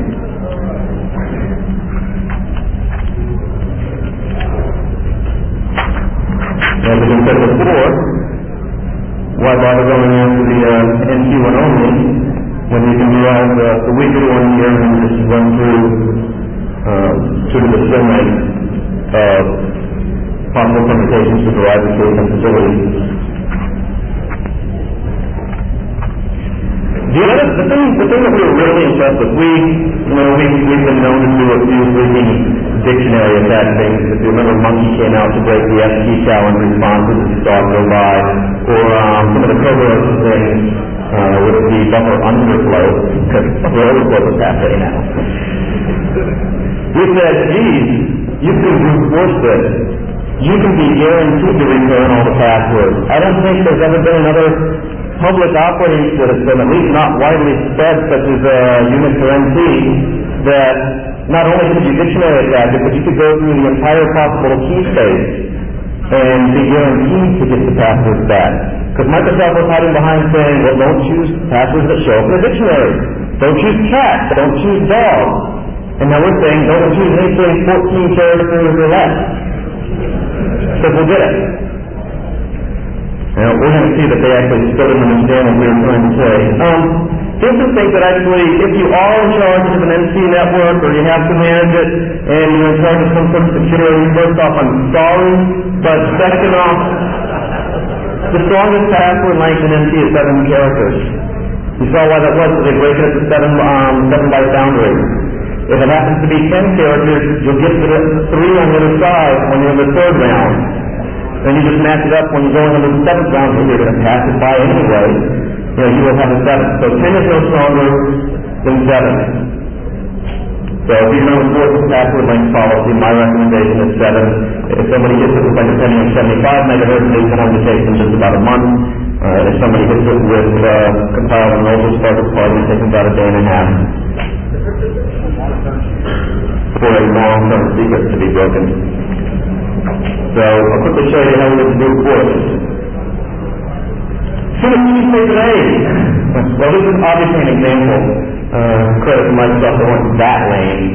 As we said before, why bother going after the uh, N Q one only when you can derive uh, the weaker one here and just run through uh, sort of the same rate of possible permutations to derive the case and facility. The other, the thing, the thing that we were really impressed with, we, you know, we, we've been known to do a few freaking dictionary attack things. If you remember, Monkey came out to break the S T challenge responses as you saw it go by, or um, some of the Cobra things uh, with the buffer underflow, because buffer overflow was half day now. We said, geez, you can brute force this. You can be guaranteed to return all the passwords. I don't think there's ever been another public operating system, at least not widely spread, such as uh, Unix or N T, that not only could you dictionary attack it, but you could go through the entire possible key space and be guaranteed to get the passwords back. Because Microsoft was hiding behind saying, well, don't choose passwords that show up in a dictionary. Don't choose cat. Don't choose dog. And now we're saying, don't choose anything fourteen characters or less. Because we'll get it. Now, we're going to see that they actually still didn't understand what we were trying to say. Um, here's some things that actually, if you are in charge of an N C network or you have to manage it and you're in charge of some sort of security, first off, I'm sorry, but second off, the strongest password length in N C is seven characters. You saw why that was, because they break it at the seven, um, seven byte boundary. If it happens to be ten characters, you'll get to the three on the other side when you're in the third round. And you just match it up when you're going into the seventh round, you're going to pass it by anyway. You know, you will have a seven. So ten is no stronger than seven. So if you're going to enforce the password length policy, my recommendation is seven. If somebody hits it with like a Pentium seventy-five megahertz, it can only take them just about a month. Uh, if somebody hits it with uh, compiled and local Spark party, it takes about a day and a half for a long-term secret to be broken. So I'll quickly show you how we do brute force. So what do you say today? Well, this is obviously an example. Uh, credit to Microsoft, I went that lane.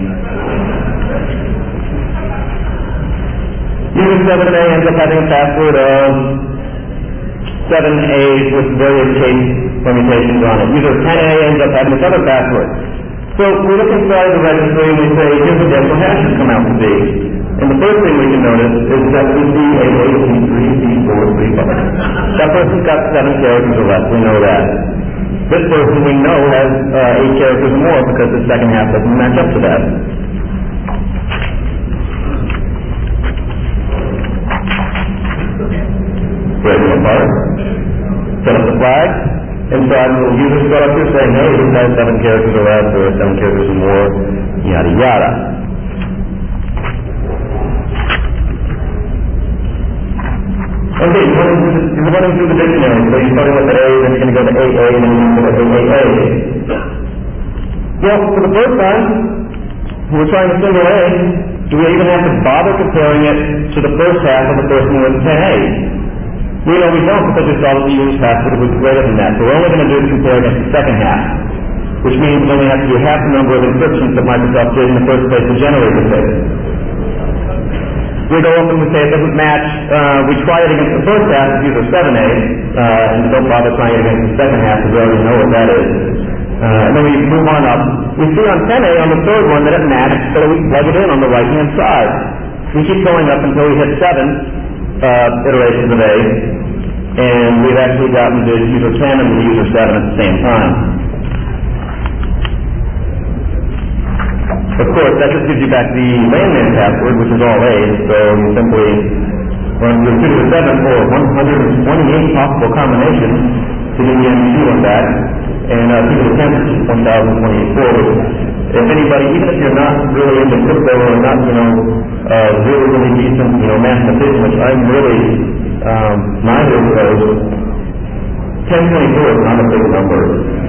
User seven A ends up having a password of seven A's with various case permutations on it. User ten A ends up having another password. So we look inside the registry and we say, here's what the actual hash has come out to be. And the first thing we can notice is that we see a A, B, three, B, four, three, five. That person's got seven characters or less, we know that. This person we know has uh, eight characters or more because the second half doesn't match up to that. Break them apart. Set up the flag. Inside the little user set up here saying, hey, this has seven characters or less or seven characters or more, yada yada. Okay, you're running, through the, you're running through the dictionary, so you're starting with A, then you're going to go to A A, then you're going to go to A A A. Well, for the first time, we're trying to single A, do we even have to bother comparing it to the first half of the person with ten A? We know we don't because we saw that the user's password was greater than that, so we're only going to do is compare against the second half, which means we only have to do half the number of encryptions that Microsoft did in the first place to generate the case. we go up and we say it doesn't match. Uh, we try it against the first half of user seven A, uh, and don't bother trying it against the second half because we already know what that is. Uh, and then we move on up. We see on ten A, on the third one, that it matched, so we plug it in on the right-hand side. We keep going up until we hit seven uh, iterations of A, and we've actually gotten to user ten and to user seven at the same time. Of course, that just gives you back the landman password, which is all A's, so you simply run through two to the seven for one hundred twenty-eight possible combinations to get the M two on that, and uh, two to the tenth is one thousand twenty-eight forward. If anybody, even if you're not really into crypto or not, you know, uh, really, really decent, you know, mathematician, which I'm really um, neither of those, ten twenty-four is not a big number.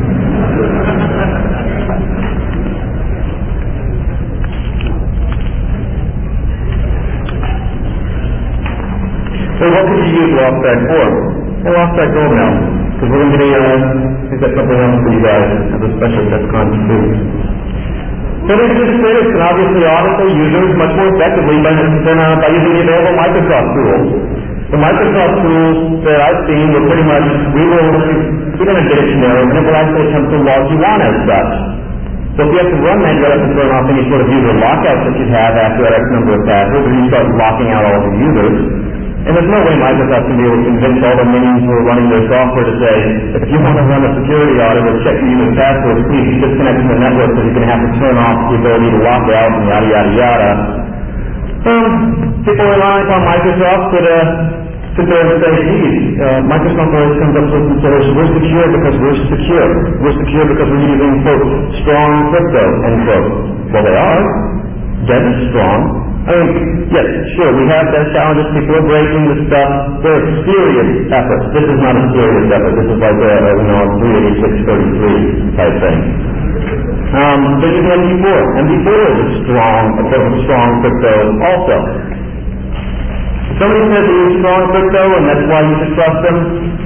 So what could you use Lockstack for? Well, Lockstack Gold now, because we're going to be, uh, we've got something else for you guys as a special DEFCON two. So the administrators can obviously audit their users much more effectively by, than, uh, by using the available Microsoft tools. The Microsoft tools that I've seen were pretty much, we will put in a dictionary, and it will actually attempt to log you on as such. So if you have to run that, you have to turn off any sort of user lockout that you have after that X number of passwords, or you start locking out all the users. And there's no way Microsoft can be able to convince all the minions who are running their software to say, if you want to run a security audit or check the user's passwords, please disconnect from the network because you're going to have to turn off the ability to lock out and yada, yada, yada. Um, people relying on Microsoft could uh, sit there and say, geez, uh, Microsoft always comes up with and says, we're secure because we're secure. We're secure because we're using, quote, strong crypto, end quote. Well, they are. Dead is strong. I mean, yes, sure, we have those challenges. People are breaking the stuff. They're serious efforts. This is not a serious effort. This is like a, a you know, three eighty-six thirty-three type thing. Um, they're using M D four. M D four is a strong, a sort of strong crypto also. If somebody says they use strong crypto and that's why you should trust them,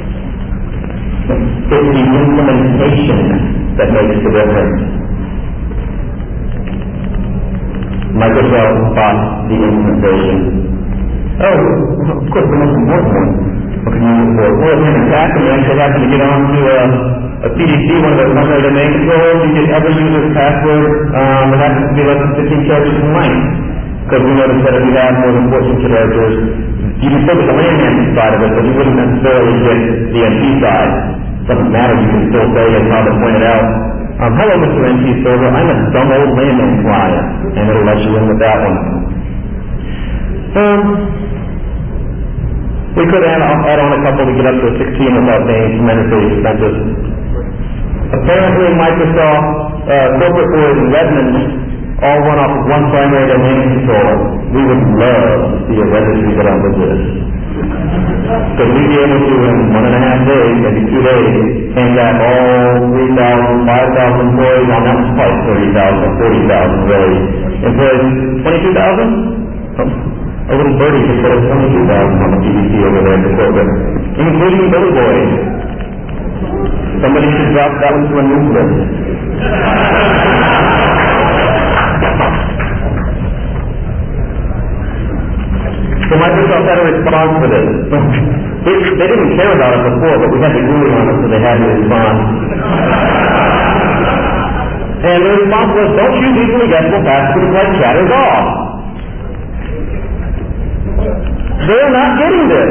it's the implementation that makes the difference. Microsoft bought the implementation. Oh, of course, the most important one. What can you use it for? Well, if you're an attacker, you actually happen to get onto a, a P D C, one of the primary domain controllers, you get every user's password, um, it happens to be less than fifteen characters in length. Because we noticed that if you have more than fourteen characters, you can still get the landman side of it, but you wouldn't necessarily get the M P side. It doesn't matter, you can still say, as Robert pointed out, Um, hello, Mister N T Server. I'm a dumb old landman client, and it'll let you in with that one. Um, we could add, add on a couple to get up to a sixteen without being tremendously expensive. Apparently, Microsoft uh, corporate boards in Redmond all run off of one primary domain controller. We would love to see a registry that does this. Because we'd be able to, in one and a half days, maybe two days, hand out all three thousand, five thousand employees, on that was probably thirty thousand, forty thousand really. Employees, twenty-two thousand? Oh, a little birdie just put us twenty-two thousand on the P D C over there at the corporate, including Billy Boy. Somebody should drop that one to a news list. So Microsoft had a response for this. They, they didn't care about it before, but we had the G U I on it, so they had to respond. And the response was, don't use easily guessable passwords like Chatter's off. They're not getting this.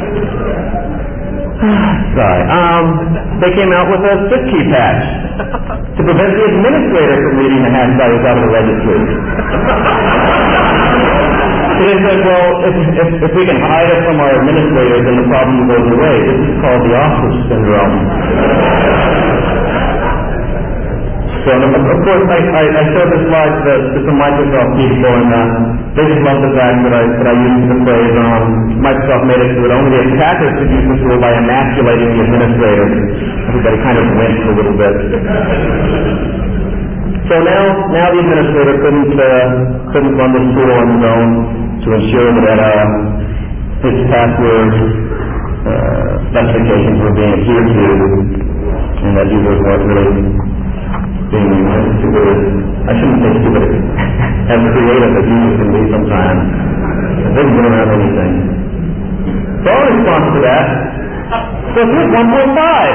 Sorry. Um, they came out with a SysKey patch to prevent the administrator from reading the hash values out of the registry. They said, well, if, if, if we can hide it from our administrators, then the problem goes away. This is called the ostrich syndrome. So, of course, I, I, I showed this slide to, to some Microsoft people, and uh, they just love the fact that I, that I used the phrase, um, Microsoft made it so that only the attackers could use the tool by emasculating the administrator. Everybody kind of winced a little bit. So now, now the administrator couldn't, uh, couldn't run this tool on his own to ensure that uh, his password uh, specifications were being adhered to, and that users weren't really being as stupid as, I shouldn't say stupid, as creative as users can be sometimes. It doesn't go around anything. So our response to that was here's one point five.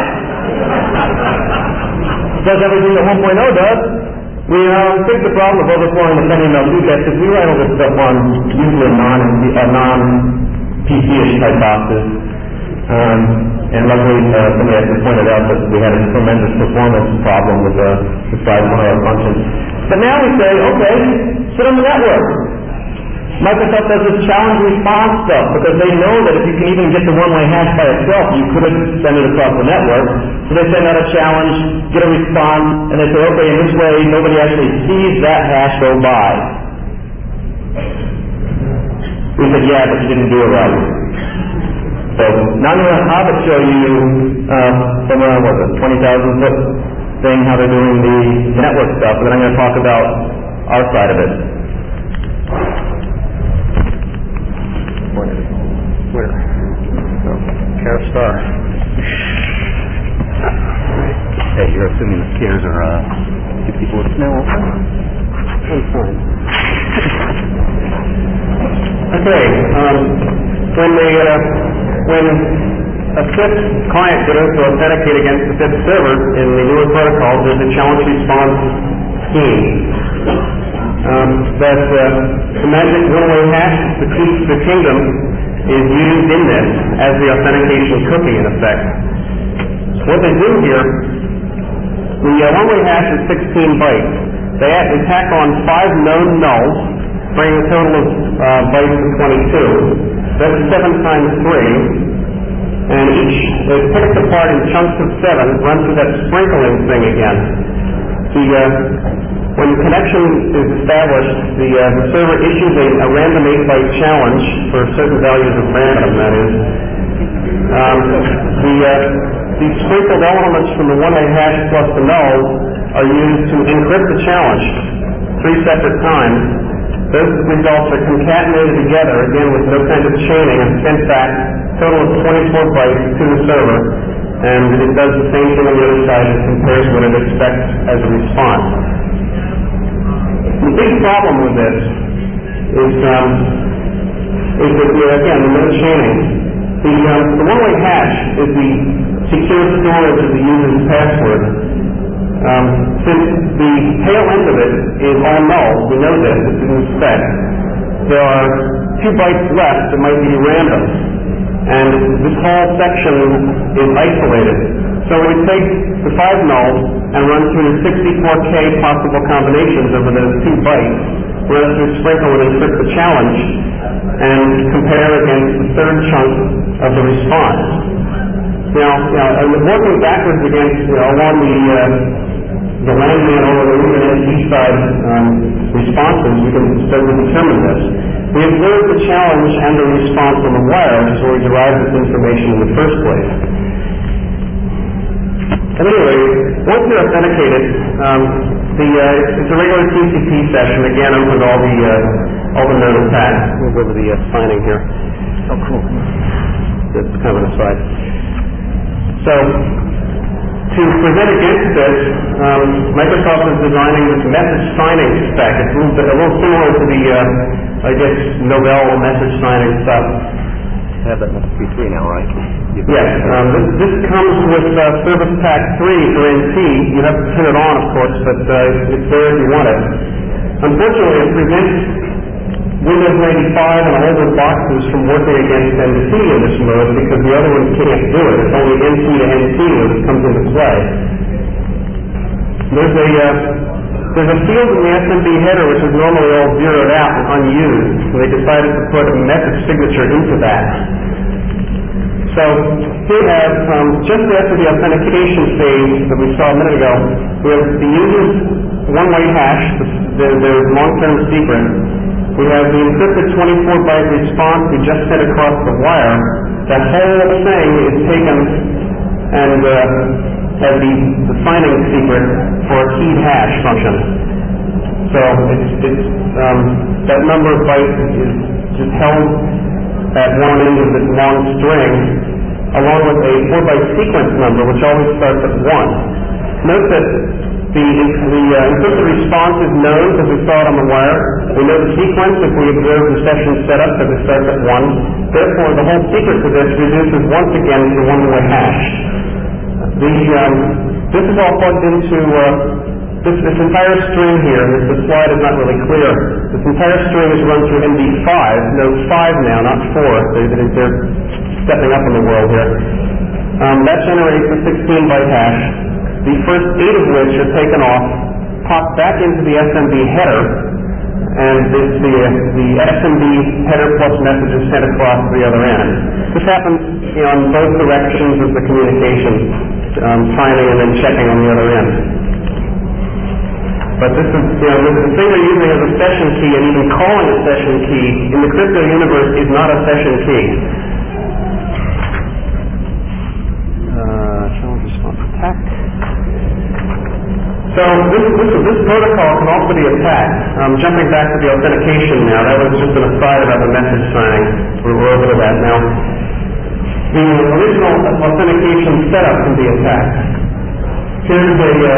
Does everything that one point oh does. We uh, fixed the problem of overflowing the Penny Melt two because we write all this stuff on usually non uh, non P C-ish type boxes. Um, and luckily, uh, somebody actually pointed out that we had a tremendous performance problem with the, the size of one of our functions. But now we say, okay, sit on the network. Microsoft does this challenge response stuff because they know that if you can even get the one-way hash by itself, you couldn't send it across the network. So they send out a challenge, get a response, and they say, okay, in this way, nobody actually sees that hash go by. We said, yeah, but you didn't do it right. So now I'm going to have it show you um, from a, what was it, twenty thousand foot thing, how they're doing the network stuff, and then I'm going to talk about our side of it. Where? Oh, Care Star. Hey, you're assuming the cares are, uh, do people with snow open? I'm fine. Okay, um, when they, uh, when a S I P client goes to authenticate against the S I P server in the newer protocols, there's a challenge response scheme. Um, that uh, the magic one-way hash, the key to the kingdom, is used in this as the authentication cookie, in effect. So what they do here, the uh, one-way hash is sixteen bytes. They, add, they tack on five known nulls, bringing a total of uh, bytes to twenty-two. That's seven times three. And each is picked apart in chunks of seven, run through that sprinkling thing again. The, uh, when the connection is established, the, uh, the server issues a, a random eight byte challenge for certain values of random, that is. Um, the, uh, the sprinkled elements from the one-way hash plus the nulls are used to encrypt the challenge three separate times. Those results are concatenated together, again with no kind of chaining, and sent back a total of twenty-four bytes to the server. And it does the same thing on the other side. It compares what it expects as a response. The big problem with this is, um, is that, uh, again, the no chaining. The, um, the one-way hash is the secure storage of the user's password. Um, since the tail end of it is all null, we know this, it's in the spec, there are two bytes left that might be random. And this whole section is isolated. So we would take the five nulls and run through sixty-four K possible combinations over those two bytes, run through sprinkle and encrypt the challenge, and compare against the third chunk of the response. Now, you know, working backwards against, you know, along the uh, the landman over the root and east side um, responses, we can start to determine this. We observed the challenge and the response on the wire, which is where we derived this information in the first place. At any rate, once you're authenticated, um, the uh, it's a regular T C P session. Again, open all the uh, all the known attacks. We'll go over the uh, signing here. Oh, cool. That's kind of an aside. So, to present against this, um, Microsoft is designing this message signing spec. It's a little, bit, a little similar to the, uh, I guess, Novell message signing stuff. I have that in S P three now, right? You've Yes, um, this, this comes with uh, Service Pack three for N T. You have to turn it on, of course, but uh, it's there if you want it. Unfortunately, it prevents Windows ninety-five and all those boxes from working against N T in this mode because the other ones can't do it. It's only N T to N T when it comes into play. There's a uh, there's a field in the S M B header which is normally all zeroed out and unused, so they decided to put a message signature into that. So here we have, um, just after the authentication phase that we saw a minute ago, we have the user's one-way hash, their, their long-term secret. We have the encrypted twenty-four byte response we just sent across the wire. That whole thing is taken and uh, as the, the signing secret for a keyed hash function. So it's, it's um, that number of bytes is just held at one end of this long string, along with a four byte sequence number, which always starts at one. Note that The, the uh, encrypted response is known because we saw it on the wire. We know the sequence if we observe the session setup because it starts at one. Therefore, the whole secret to this reduces once again to one-way hash. The, um, this is all plugged into uh, this, this entire string here. This, the slide is not really clear. This entire string is run through M D five. Note five now, not four. They're, they're stepping up in the world here. Um, that generates a sixteen byte hash. The first eight of which are taken off, popped back into the S M B header, and this, the, the S M B header plus message is sent across to the other end. This happens you know, on both directions of the communication, um, signing and then checking on the other end. But this is, you know, the thing we're using as a session key and even calling a session key in the crypto universe is not a session key. Uh, challenge response attack. So this, this, this protocol can also be attacked. Um, jumping back to the authentication now, that was just an aside about the message signing. We're, we're over to that now. The original authentication setup can be attacked. Here's a uh,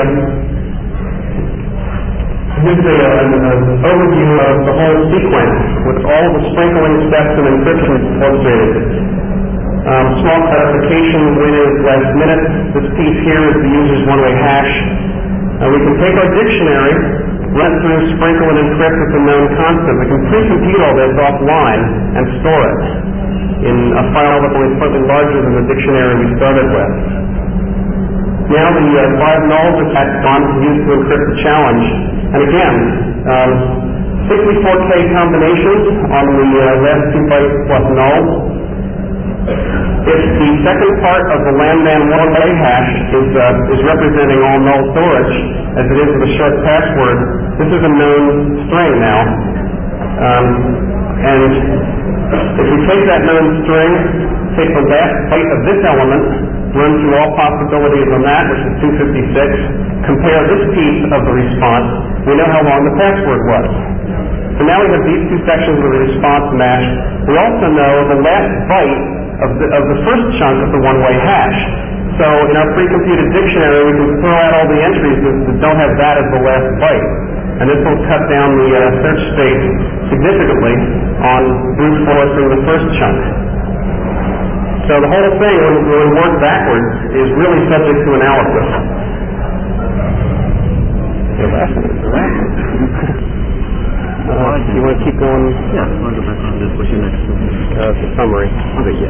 here's a, uh, an overview of the whole sequence with all the sprinkling steps and encryption orchestrated. Um, small clarification, when is last minute. This piece here is the user's one-way hash. Uh, we can take our dictionary, run it through, sprinkle and encrypt with a known constant. We can pre-compute all this offline and store it in a file that will be slightly larger than the dictionary we started with. Now the uh, five nulls attack on is used to encrypt the challenge. And again, um, sixty-four K combinations on the uh, last two bytes plus null. If the second part of the landman one-way hash is, uh, is representing all null storage, as it is with a short password, this is a known string now. Um, and if we take that known string, take the last byte of this element, run through all possibilities on that, which is two fifty-six, compare this piece of the response, we know how long the password was. So now we have these two sections of the response matched. We also know the last byte of the, of the first chunk of the one-way hash. So in our pre-computed dictionary, we can throw out all the entries that, that don't have that as the last byte. And this will cut down the uh, search space significantly on brute forcing the first chunk. So the whole thing, when, when we work backwards, is really subject to analysis. You're laughing. You're laughing. Uh, you want to keep going? Yeah, I'll go back on this. What's your next one? Uh, the summary. Okay, yeah.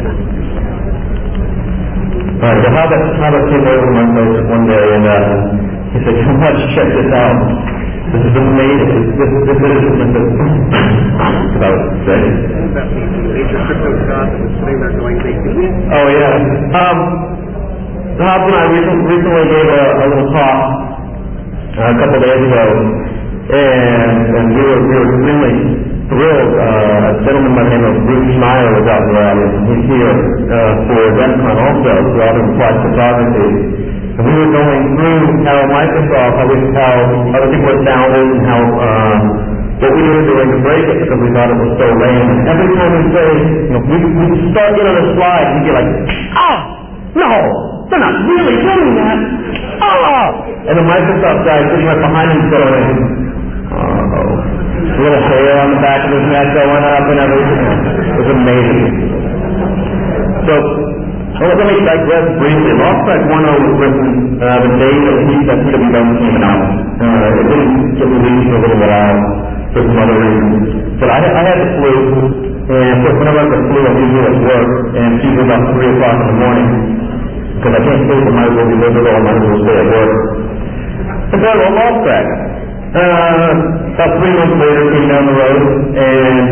Alright, so Hobbit, Hobbit came over to my place one day and uh, he said, "You must check this out. This is amazing. This, this, this is just a..." Because I was sick. About the major crypto stock that was sitting there going crazy. Oh, yeah. Um, Hobbs and I recently, recently gave a, a little talk uh, a couple days ago. And, and we were, we were extremely thrilled. Uh, a gentleman by the name of Bruce Schneier was out in the audience, and he's here uh, for DEF CON also, for all the applied photography. And we were going through how Microsoft, how, we, how other people had found it, and how um, what we were doing to break it because we thought it was so lame. And every time we say, you know, we we start in on a slide, we'd be like, "Ah, no, they're not really doing that. Ah!" And the Microsoft guy sitting right behind him going, "Uh-oh." A little hair on the back of his neck going up and everything. It was amazing. So, well, let me digress briefly. LogSpec one point oh was written uh, the day that P W M came out. Uh, it didn't get released for a little while for some other reasons. But I, I had the flu, and of course whenever I have the flu, I'm usually at work, and it's usually about three o'clock in the morning. Because I can't sleep, I might as well be miserable, I might as well stay at work. And so I wrote LogSpec. Uh, about three months later, came down the road, and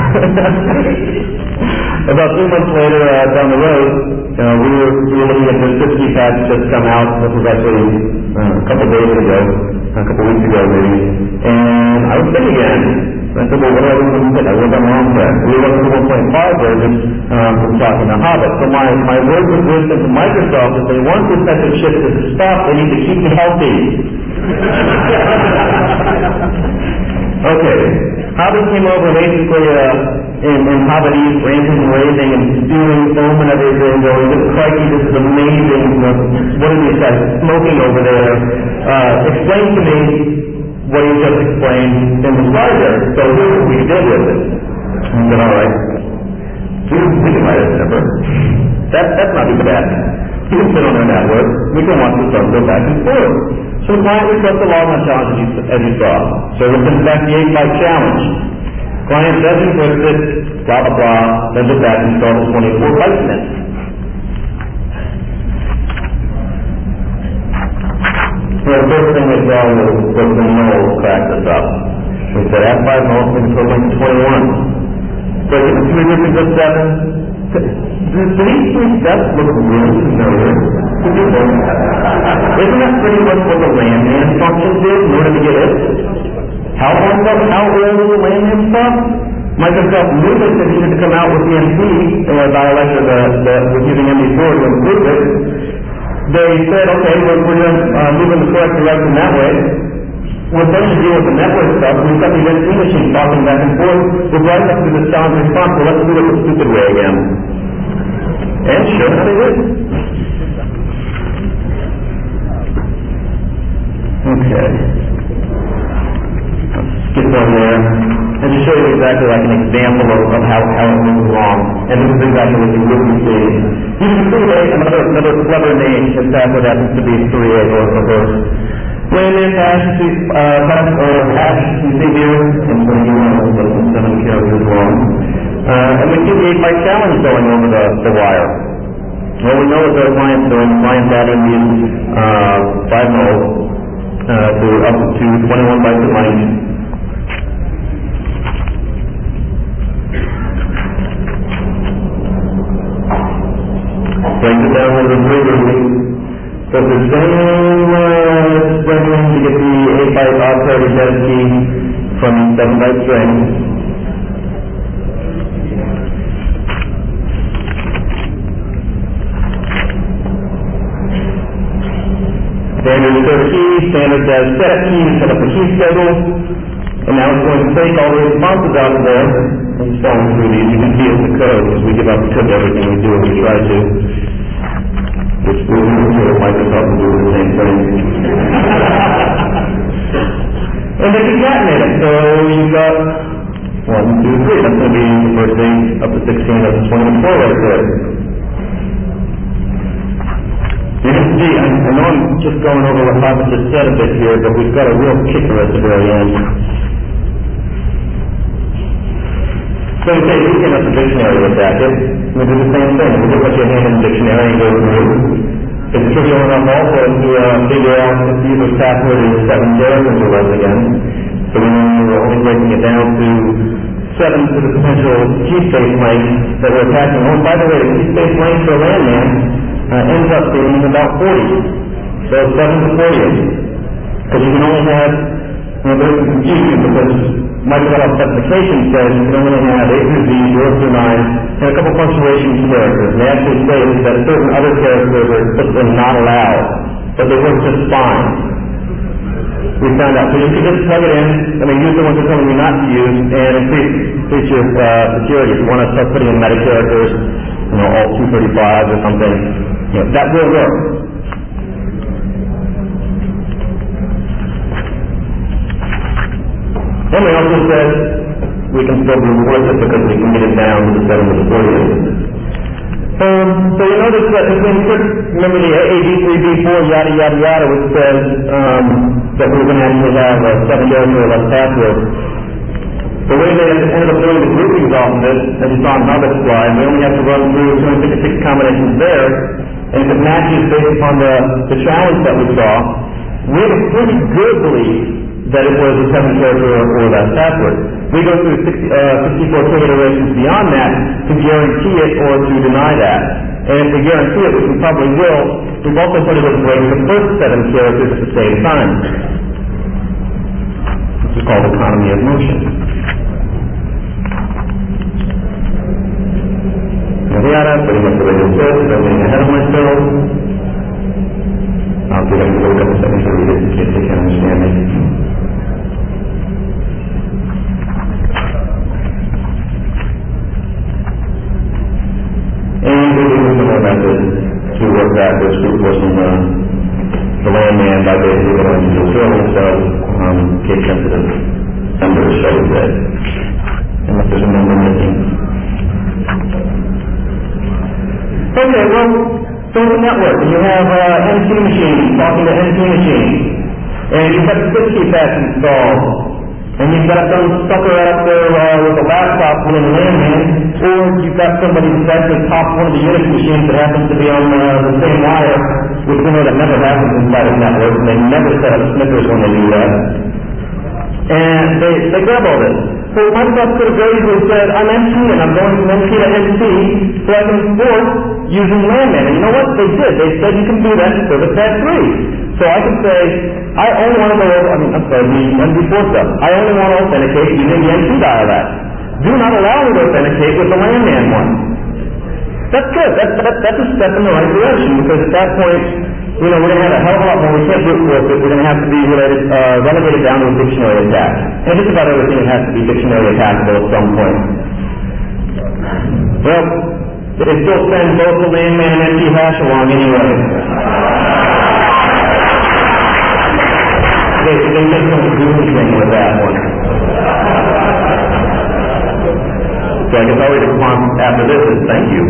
about three months later, uh, down the road, uh, we were we were looking at the fifty patch just come out. This was actually uh, a couple of days ago, a couple of weeks ago maybe, and I was sick again. I said, well, what do I do when I'm sick? I work on my own track. We went to the one point five version um, from talking to Hobbit. So my, my words of wisdom to Microsoft is they want this type of shit to stop, they need to keep it healthy. Okay. Hobbit came over and basically uh, in, in Hobbit East, ranting and raving and spewing foam and everything, going, crikey, this is amazing, you know, what are these guys smoking over there? Uh, explain to me what you just explained in the slide there. So here's what we did with it. I said, all right, we, we can write a zipper. That, that's not too bad. You can sit on their network. We can watch the stuff go back and forth. So the client requests a log on challenge as you, as you saw. So we send back the eight byte challenge. Client does encrypt it, blah, blah, blah, sends it back and installs the twenty-four byte net. So the first thing we saw was, was the null crack this up. We said F five null is equivalent to twenty-one. So you can see this is just seven. Do these three steps look really familiar? Isn't that pretty much what the landman function did in order to get it? How long ago, how old is the landman stuff? Microsoft knew that they needed to come out with the M P, uh, dielectric, uh, that was using M D four to improve it. They said, okay, we're, we're going to uh, move in the correct direction that way. We're supposed to deal with the network stuff. We've got these N C machines talking back and forth. We're right up to this challenge response, so let's do it the stupid way again. And sure enough, they did. Okay. Let's skip on there and just show you exactly like an example of, of how, how it moves along. And this is exactly what you would be seeing. You can see hey, another, another clever name if password happens to be three A or reverse. Landman hash, you see, uh, pass, or hash, you see here, and so you know the seven characters long. Uh, and we see the eight byte challenge going over the, the wire. Well, we know what the client's doing. The client's adding these uh, five nulls uh, to up to twenty-one bytes of length. Breaks it down into three groups. So the same uh, string to get the eight byte arbitrary dead key from seven byte string. Standard assert key, standard as set key, set up the key schedule. And now it's going to take all the responses out of there. I'm scrolling through these. You can see it's the code because we give up to everything we do and we try to. Which we will do at Microsoft and do the same thing. And they concatenate it. So you've got one, two, three. That's going to be the first thing up to sixteen, up to twenty-four right there. You can see, I, I know I'm just going over what Hobbit just said a bit here, but we've got a real kicker at the very end. So we say, we can up the dictionary with that. We do the same thing. We just put your hand in the dictionary and go through. It's trivial enough also to uh, figure out if the user's password is seven characters or less again. So we know we're only breaking it down to seven to the potential key space length that we're attaching. Oh, by the way, the key space length for a landman uh, ends up being about forty. So seven to forty. Because you can only have, you know, there's some confusion because Microsoft specification says you can only have A through Z, zero through nine, and a couple punctuation characters. And they actually say that certain other characters are simply not allowed, but they work just fine. We found out. So you can just plug it in, I mean, use the ones they're telling you not to use, and increase, increase your uh, security. If you want to start putting in meta characters, you know, all two thirty-five or something, you know, that will work. And we also said we can still reward it because we can get it down to the seven to the forty. Um, so you notice that if we encrypt, remember the A D three B four, yada, yada, yada, which says um, that we're going to actually have a seven character or less password. The way they ended up doing the groupings off of it, as you saw on Hobbitt's slide, we only have to run through two hundred fifty-six combinations there, and if it matches based upon the, the challenge that we saw, we have a pretty good belief that it was a seven character or, or less password. We go through sixty, uh, sixty-four K iterations beyond that to guarantee it or to deny that. And if we guarantee it, which we probably will, we've also put it in break the first seven characters at the same time. This is called economy of motion. Yada, pretty much the way it says, I'm getting ahead of myself. I'll give them a couple seconds to read it in case they can't understand me. shows it, unless there's a number missing. Okay, well, so it's a network, and you have uh, M T machines talking to M T machines, and you've got switch keypads installed, and you've got some sucker out there uh, with a laptop running a landman, or you've got somebody that's actually topped one of the Unix machines that happens to be on uh, the same wire, which we know that never happens inside of networks, and they never set up snippers when they do that. And they, they grab all this. So Microsoft could have very easily said, I'm M T and I'm going from M T to M T so I can enforce using LANman. And you know what? They did. They said you can do that in Service Pack three. So I can say, I only want to go over, I mean, I'm sorry, the M D four stuff. I only want to authenticate using the M T dialect. Do not allow me to authenticate with the LANman one. That's good. That's, that, that's a step in the right direction, because at that point, you know, we're going to have a hell of a lot more. We can't brute force it. We're going to have to be related, uh, relegated down to a dictionary attack. And just about everything has to be dictionary attackable at some point. Well, they still send both the LANman and M T hash along anyway. They, they just don't do anything with that one. So I guess our response after this is thank you.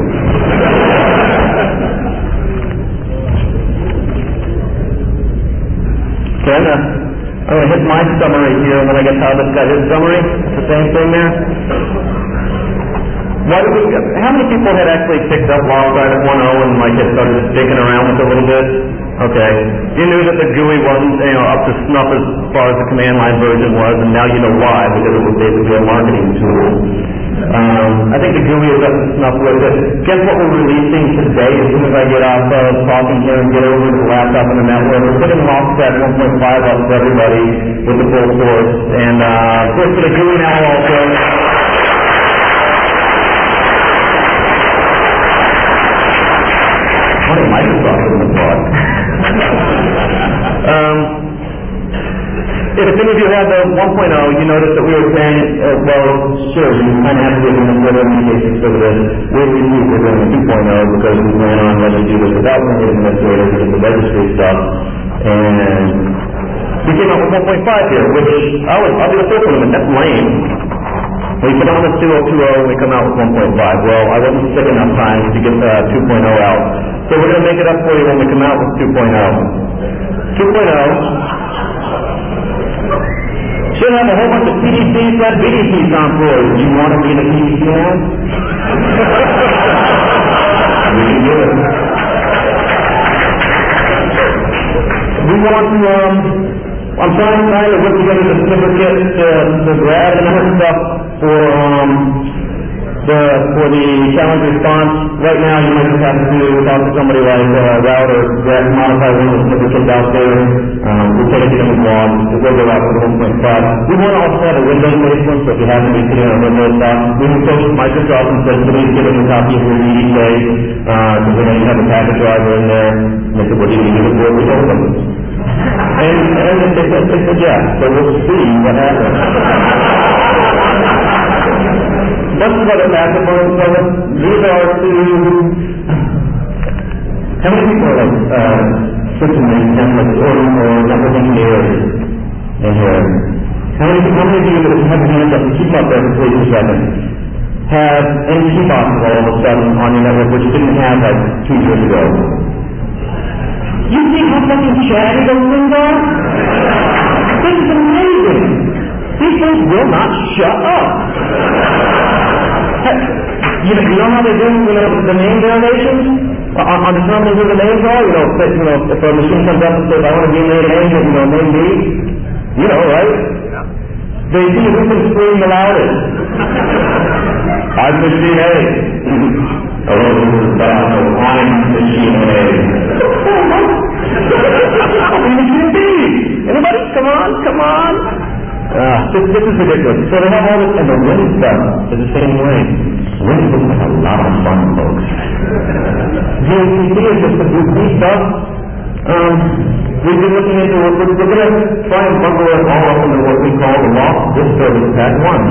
Okay, I'm gonna, I'm gonna hit my summary here, and then I guess how this got his summary. It's the same thing there. Why did we, how many people had actually picked up Logstash one point oh and like had started sticking around with it a little bit? Okay. You knew that the G U I wasn't, you know, up to snuff as far as the command line version was, and now you know why, because it was basically a marketing tool. Um, I think the G U I is up to snuff with it. Guess what we're releasing today as soon as I get off of talking here and get over to the laptop and the network? We're putting Logstash one point five up for everybody with the full source, and uh, of course for the G U I now also. Funny, Microsoft in the plug. um, if any of you had the one point oh, you noticed that we were saying, uh, well, sure, you kind of have to be administrator in case it's for this. We're doing the two point oh because we plan on letting you do this without being administrator to get the registry stuff. And we came out with one point five here, which I'll, I'll be the first one to admit, that's lame. We put on the two oh two oh and we come out with one point five. Well, I wasn't sick enough time to get uh, two point oh out. So we're going to make it up for you when we come out with two point oh. two point oh should have a whole bunch of P D C slash B D C contours. Do you want to be in a P D C now? We can do it. We want to, um, I'm trying, trying to whip together the snipper kit to, to grab and other stuff for, um, the, for the challenge response. Right now, you might just have to talk to somebody like uh, Route or grab, modify one of the snipper kits out there. Um, we'll take it to the blog. We'll go out for the one point five. We want to also have a Windows-based one, so if you happen to be sitting on a Windows box, we can approach Microsoft and say, please give us a copy of your E D K, because uh, we know you have a packet driver in there, make it what you need to work with open. And, and they said, they said, yeah, so we'll see what happens. Bunch of other packet programs. These are to, how many people are like, uh, system networks or, or network engineers in here? How many, how many of you that have your hands up, keep up there for please a second, have N T boxes all of a sudden on your network which you didn't have like two years ago? You see how fucking chatty those things are? This is amazing. These things will not shut up. You know, you know how they do, you know, the name derivations? On, on determining who the names are, you know, if, you know, if a machine comes up and says, I want to be named A, you know, name B, you know, right? Yeah. They see who can scream the loudest. I'm machine A. Hello, this is Donald. I'm machine A. I'm machine B. Anybody? Come on, come on. Uh, this, this is ridiculous. So they have all this, and the Win stuff is the same way. Win looks like a lot of fun, folks. D H C C is just the blue key stuff. Um, we've been looking into it. We're, we're going to try and bundle it all up into what we call the Lost Disk Service Pack one.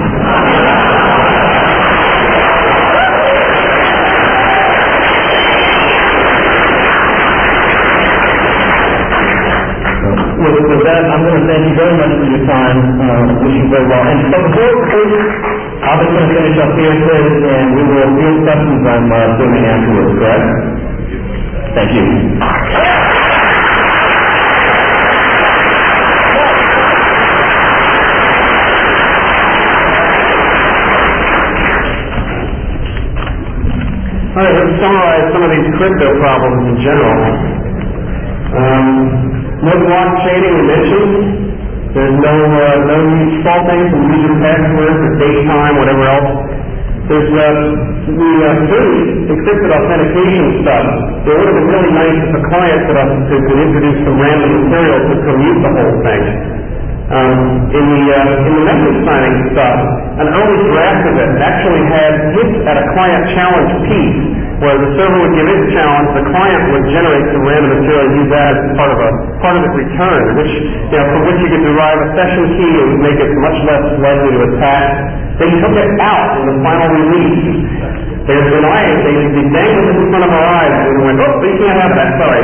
with, with that, I'm going to thank you very much for your time. Uh, wish you very well. And so before, before I'm just going to finish up here, Chris, and we will field questions I'm uh, doing afterwards, correct? Thank you. All right, let's summarize some of these crypto problems in general. Um, no blockchaining we mentioned. There's no uh, no use faulting from user passwords or date time, whatever else. There's uh, the uh, dirty encrypted authentication stuff. It would have been really nice if a client could, uh, could, could introduce some random material to commute the whole thing. Um, in the uh, in the message signing stuff, an early draft of it actually had hints at a client challenge piece, where the server would give its challenge, the client would generate some random material and use that as part of a part of its return, which you know from which you could derive a session key and would make it much less likely to attack. They took it out in the final release. They were denying it. They they dangled it in front of our eyes and we went, oh, you can't have that. Sorry.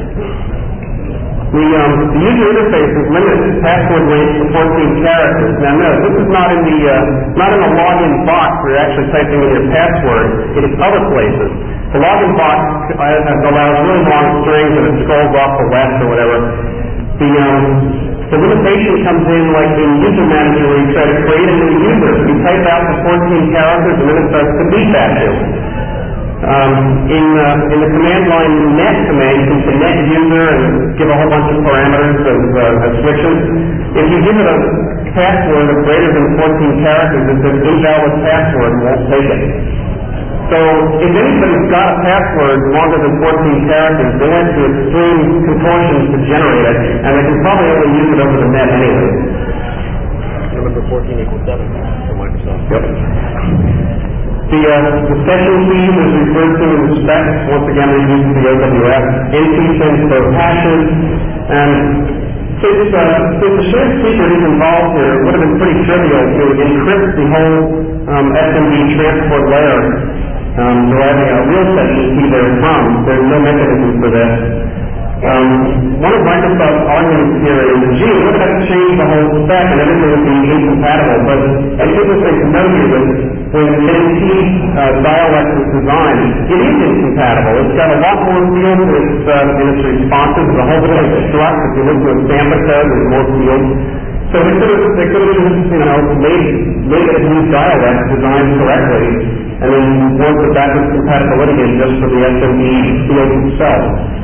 The, um, the user interface is limited to password length to fourteen characters. Now, no, this is not in the uh, not in the login box where you're actually typing in your password. It is other places. The login box uh, allows really long strings and it scrolls off the left or whatever. The um, the limitation comes in like in User Manager where you try to create a new user. You type out the fourteen characters and then it starts to beat that to. Um, in, uh, in the command line net command, you can say net user and give a whole bunch of parameters of, uh, of switches. If you give it a password of greater than fourteen characters, it says invalid password and won't take it. So if anybody's got a password longer than fourteen characters, they went to extreme contortions to generate it, and they can probably only use it over the net anyway. Number fourteen equals seven for Microsoft. Yep. The, uh, the session keys is referred to in the spec, once again we're using the O W S. N T stands for hashes, and since, uh, since the shared secret is involved here, it would have been pretty trivial to encrypt the whole um, S M B transport layer, um, deriving a real session key therefrom. There's no mechanism for this. Um, one of Microsoft's arguments here is, gee, we're going to have to change the whole spec and everything would be incompatible, but I think what they can know here that when the N T uh, dialect was designed, it is incompatible. It's got a lot more fields in its, uh, in its responses. The whole thing is struct. If you look at Samba code, there's more fields. So they could have, they could have just, you know, made, made a new dialect designed correctly and then worked the backwards compatibility in just for the S M B field itself.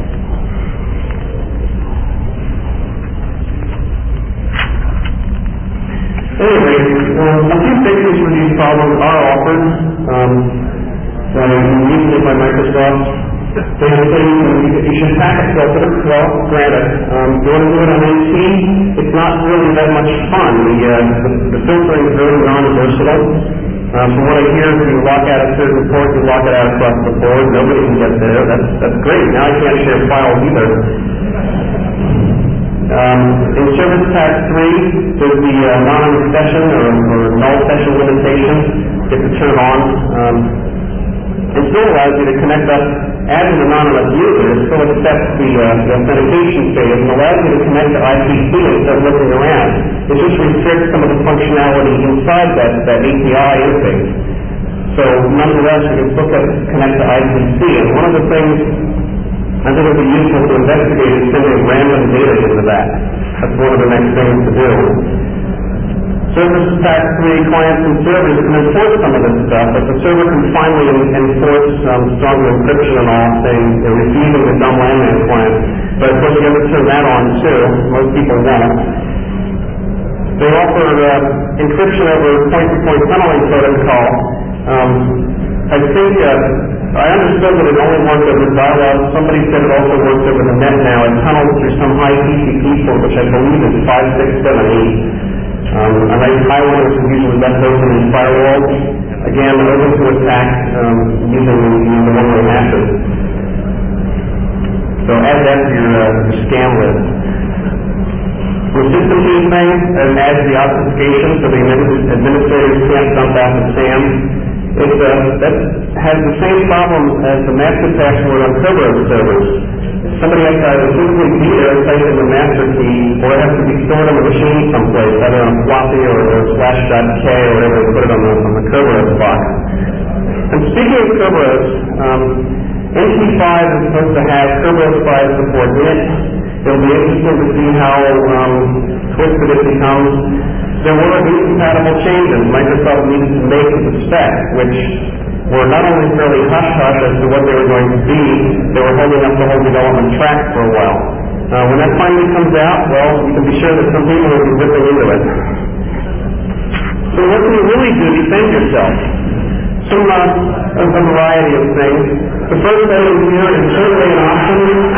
Anyway, um, a few fixes for these problems are offered, um, uh, usually by Microsoft. They say you should packet filter. Well, granted, um, you want to do it on N T, it's not really that much fun. The, uh, the, the filtering is very non-versatile. Um, from what I hear, if you lock out a certain port, you lock it out across the board. Nobody can get there. That's that's great. Now you can't share files either. Um, in Service Pack three, there's the uh, anonymous session or, or null session limitation. You have to turn on. Um, it still allows you to connect up as an anonymous user. It still accepts the, uh, the authentication phase and allows you to connect to I P C instead of looking around. It just restricts some of the functionality inside that, that A P I interface. So nonetheless, you can still connect to I P C. And one of the things I think it would be useful to investigate is sending random data into that. That's one of the next things to do. Service Pack three clients and servers can enforce some of this stuff, but the server can finally enforce um, stronger encryption and all, saying they're refusing the dumb landman client. But of course you have to turn that on too. Most people won't. They offer uh, encryption over point-to-point tunneling protocol. Um, I think uh, I understood that it only worked over dial-up. Somebody said it also works over the net now. It tunnels through some high T C P port, which I believe is five six seven eight. Um, and I highlight is usually left open in firewalls. Again, open to attack um, using the one-way hashes. So add that to your, uh, your scam list. With system key thing, it adds the obfuscation so the administrators can't dump out the SAM. It uh, that has the same problem as the master password on Kerberos servers. somebody has to either physically be there and place in the master key, or it has to be stored on the machine someplace, either on floppy or, or slash dot K or whatever they put it on the, on the Kerberos box. And speaking of Kerberos, um, N T five is supposed to have Kerberos five support in it. It'll be interesting to see how um, twisted it becomes. There were incompatible changes Microsoft needed to make to the spec, which were not only fairly hush-hush as to what they were going to be, they were holding up the whole development track for a while. Uh, when that finally comes out, well, you can be sure that some people will be ripping into it. So what can you really do to defend yourself? Some, uh, a, a variety of things. The first thing here is certainly an option.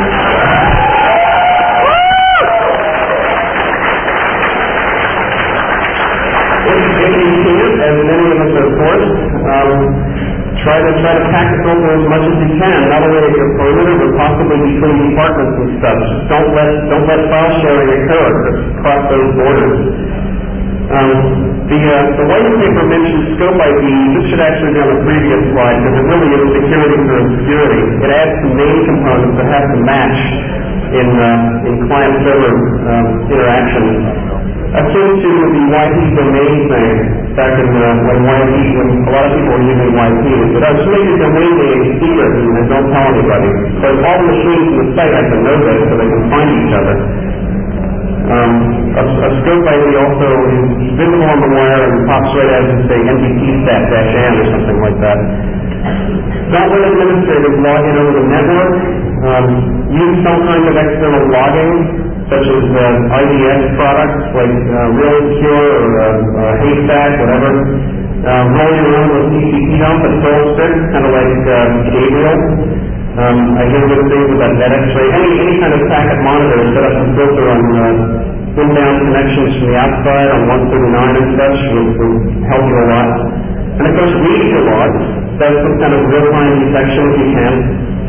If you can, as many of us are forced, um, try to try to pack the filter as much as you can, not only at your perimeter, but possibly between departments and stuff. Just don't let don't let file sharing occur across those borders. Um, the uh, the white paper mentions scope I D. This should actually be on the previous slide because it really is security for obscurity. It adds some main components that have to match in uh, in client-server um, interaction. Akin to the Y P domain thing back in uh, when Y P, when a lot of people were using Y P, but I just make your domain name secret and don't tell anybody. But all the machines in the site have to know this so they can find each other. Um, a, a scope I D also is visible on the wire and pops right out as say N V T stat-n or something like that. Don't let administrators log in over the network. Um, use some kind of external logging, such as uh, I D S products like uh, Real Secure or uh, uh, Haystack, whatever. Uh, rolling around with T C P dump and Solstick, kind of like uh, Gabriel. Um, I hear good things about NetX-Ray. Any, any kind of packet monitor set up to filter on uh, inbound connections from the outside on one thirty-nine and such will, will help you a lot. And of course, read your logs. That's some kind of real-time detection if you can.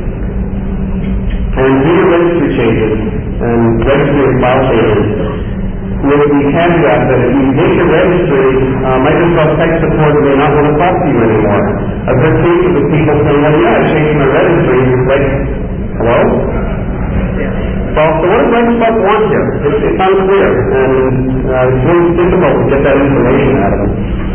And do your registry changes and registry and file changes. With the caveat that if you make your registry, uh, Microsoft Tech Support may not want to talk to you anymore. I've heard cases of people saying, well, yeah, I changed my registry. It's like, hello? Well, so what does Microsoft want here? It's, it's unclear, and uh, it's really difficult to get that information out of them.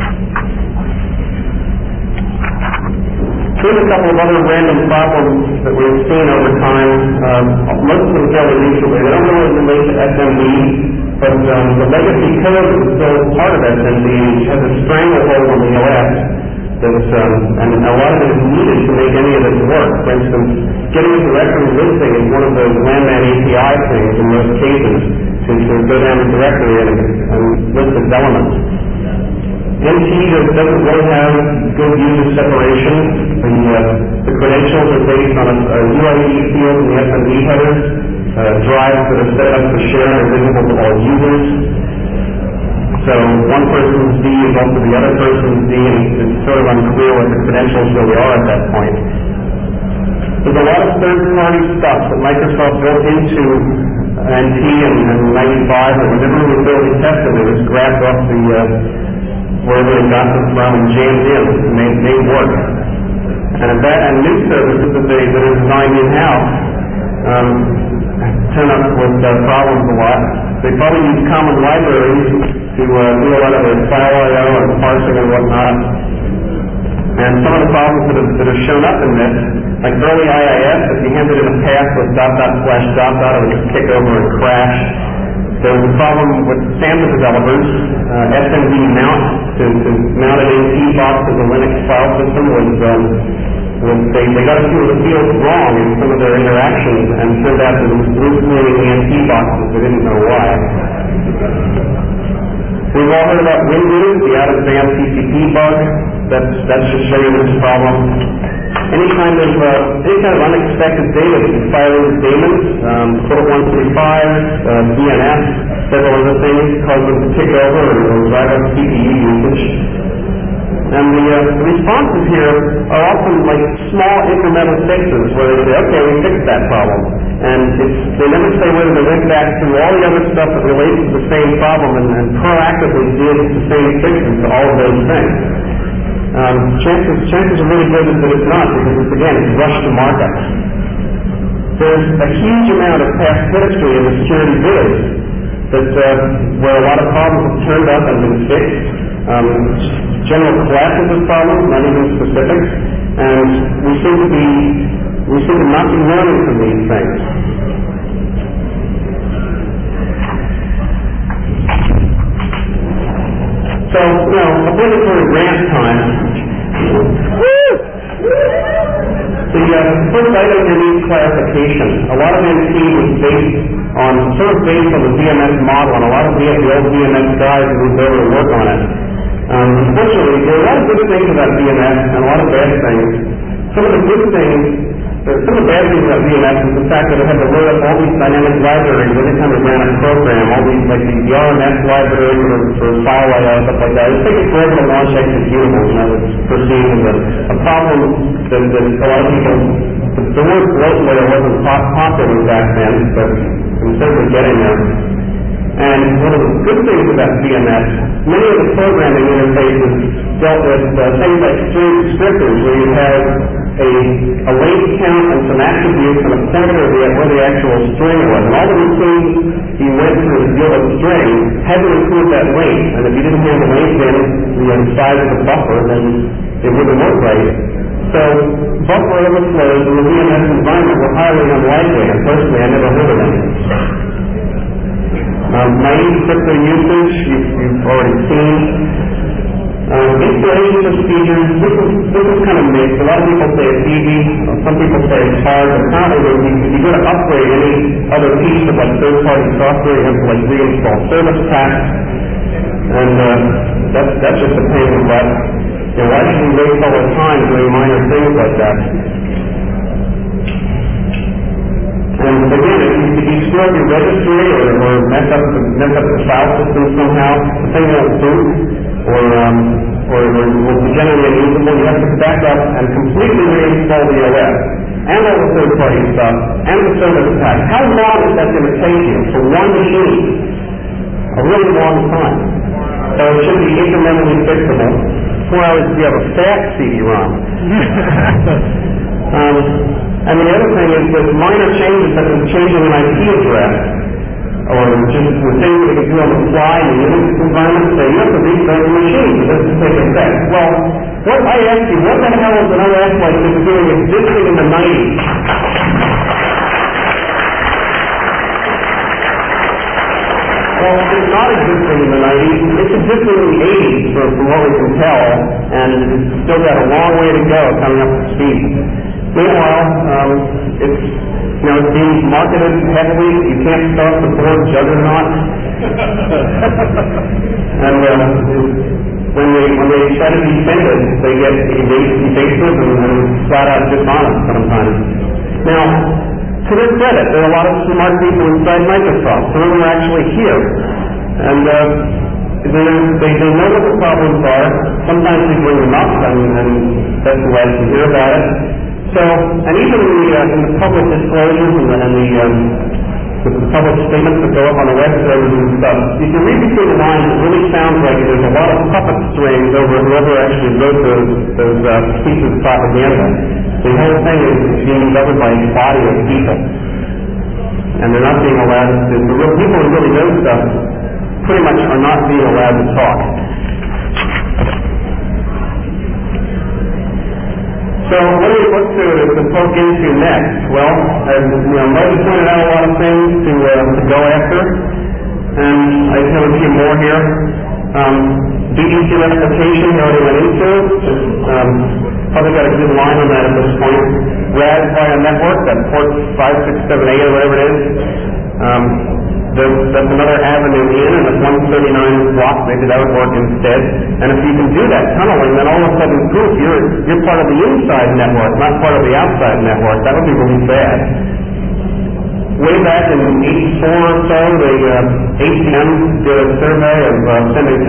Here's a couple of other random problems that we've seen over time. Um, most of them fairly recently. They don't really relate to S M D, but um, the legacy code is still part of S M D, which has a stranglehold on the O S. That's, um, and a lot of it is needed to make any of this work. For instance, getting a directory listing is one of those landman A P I things in most cases, to, to go down the directory and, and list its elements. N T doesn't really have good user separation. The, uh, the credentials are based on a, a U I D field in the S M D headers. Uh, drives that are set up to share are visible to all users. So one person's D is also the other person's D, and it's sort of unclear what the credentials really are at that point. There's a lot of third-party stuff that Microsoft built into N T and, and ninety-five, and whenever it was really tested, it was grabbed off the uh, wherever it got them from and jammed in and made, made work. And that and new services that they that are designed in-house um, turn up with uh, problems a lot. They probably use common libraries to uh, do a lot of their file I O and parsing and whatnot. And some of the problems that have, that have shown up in this, like early I I S, if you handed in a path with dot dot slash dot dot, it would just kick over and crash. There was a problem with Samba developers. Uh, S M D mount to, to mount an N T box as a Linux file system was, um, was they, they got a few of the fields wrong in some of their interactions, and turned out that it was hallucinating the N T boxes. They didn't know why. We've all heard about Windows, the out of band T C P bug. That's that should show you this problem. Any kind of uh, any kind of unexpected data that you fire into daemons, um, port one thirty-five, uh, D N S, several other things, cause them to tick over or, or drive up C P U usage. And the, uh, the responses here are often like small incremental fixes where they say, okay, we fixed that problem. And it's, they never say whether they went back to all the other stuff that relates to the same problem and, and proactively did the same fixes to all of those things. Um, chances, chances are really good that it's not, because it's, again, it's rushed to market. there's a huge amount of past history in the security biz that uh, where a lot of problems have turned up and been fixed. Um, general classes of problems, not even specifics, and we seem to be we seem to not be learning from these things. So, you know, obligatory rant time. The uh, first item here needs clarification. A lot of N T was based on, sort of based on the V M S model, and a lot of the, the old V M S guys who moved over to work on it. Um, unfortunately, there are a lot of good things about V M S and a lot of bad things. Some of the good things, some of the bad things about V M S is the fact that it had to load up all these dynamic libraries every time it ran a program, all these, like the, the R M S library for, for file layout, stuff like that. It was taking forever to launch executables, and that was perceived as a, a problem that, that a lot of people, the, the word bloatware wasn't pop, popular back then, but I'm certainly getting there. And one of the good things about V M S, many of the programming interfaces dealt with uh, things like string descriptors, where you have a, a length count and some attributes and a pointer of the, where the actual string was. And all the routines you went through to deal with string had to include that length. And if you didn't have the length in the size of the buffer, then it wouldn't work right. So buffer overflows in the V M S environment were highly unlikely, and personally I never heard of them. Um, naive crypto usage, you've, you've already seen. Um, installation procedures, this is, this is kind of mixed. A lot of people say it's easy, some people say it's hard, but apparently if you're going to upgrade any other piece of like third-party software, you have to like reinstall service packs, and uh, that's, that's just a pain in the butt. You know, why should we waste all our time doing minor things like that? And again, if you, if you screw up your registry or, or mess up the mess up the file system somehow, the thing won't boot, or um, or will be generally unusable. You have to back up and completely reinstall the O S and all the third-party stuff and the service pack. How long is that going to take you for one machine? A really long time. So it should be incrementally fixable. Four hours if you have a fast C D ROM. um, And the other thing is that minor changes, such as changing an I P address, or just the things that you can do on the fly in the Unix environment, say you have to restart the machine for this to take effect. Well, what I ask you, what the hell is an O S like this doing existing in the nineties? Well, it's not existing in the nineties. It's existing in the eighties, from, from what we can tell, and it's still got a long way to go coming up to speed. Meanwhile, um, it's, you know, it's being marketed heavily. You can't stop the board juggernaut. And uh, when they when they try to defend it, they get evasive and, and flat out dishonest sometimes. Now, to their credit, there are a lot of smart people inside Microsoft. Some of them are actually here, and uh, they, they they know what the problems are. Sometimes we bring them up, and, and that's glad to hear about it. So, and even in the, uh, in the public disclosures and the, and the, um, the, the public statements that go up on the web servers and stuff, if you read between the lines, it really sounds like there's a lot of puppet strings over whoever actually wrote those, those uh, pieces of propaganda. The whole thing is being governed by a body of people. And they're not being allowed to, the real people who really know stuff pretty much are not being allowed to talk. So what do we look to, to poke into next? Well, as you know, Mike pointed out a lot of things to, uh, to go after, and I just have a few more here. Um, D E C replication we already went into. Um, probably got a good line on that at this point. R A S via network, that port five six seven eight or whatever it is. Um, That's another avenue in, and if one thirty-nine is blocked, maybe that would work instead. And if you can do that tunneling, then all of a sudden, poof, you're, you're part of the inside network, not part of the outside network. That would be really bad. Way back in eighty-four or so, the uh, A C M did a survey of uh, sending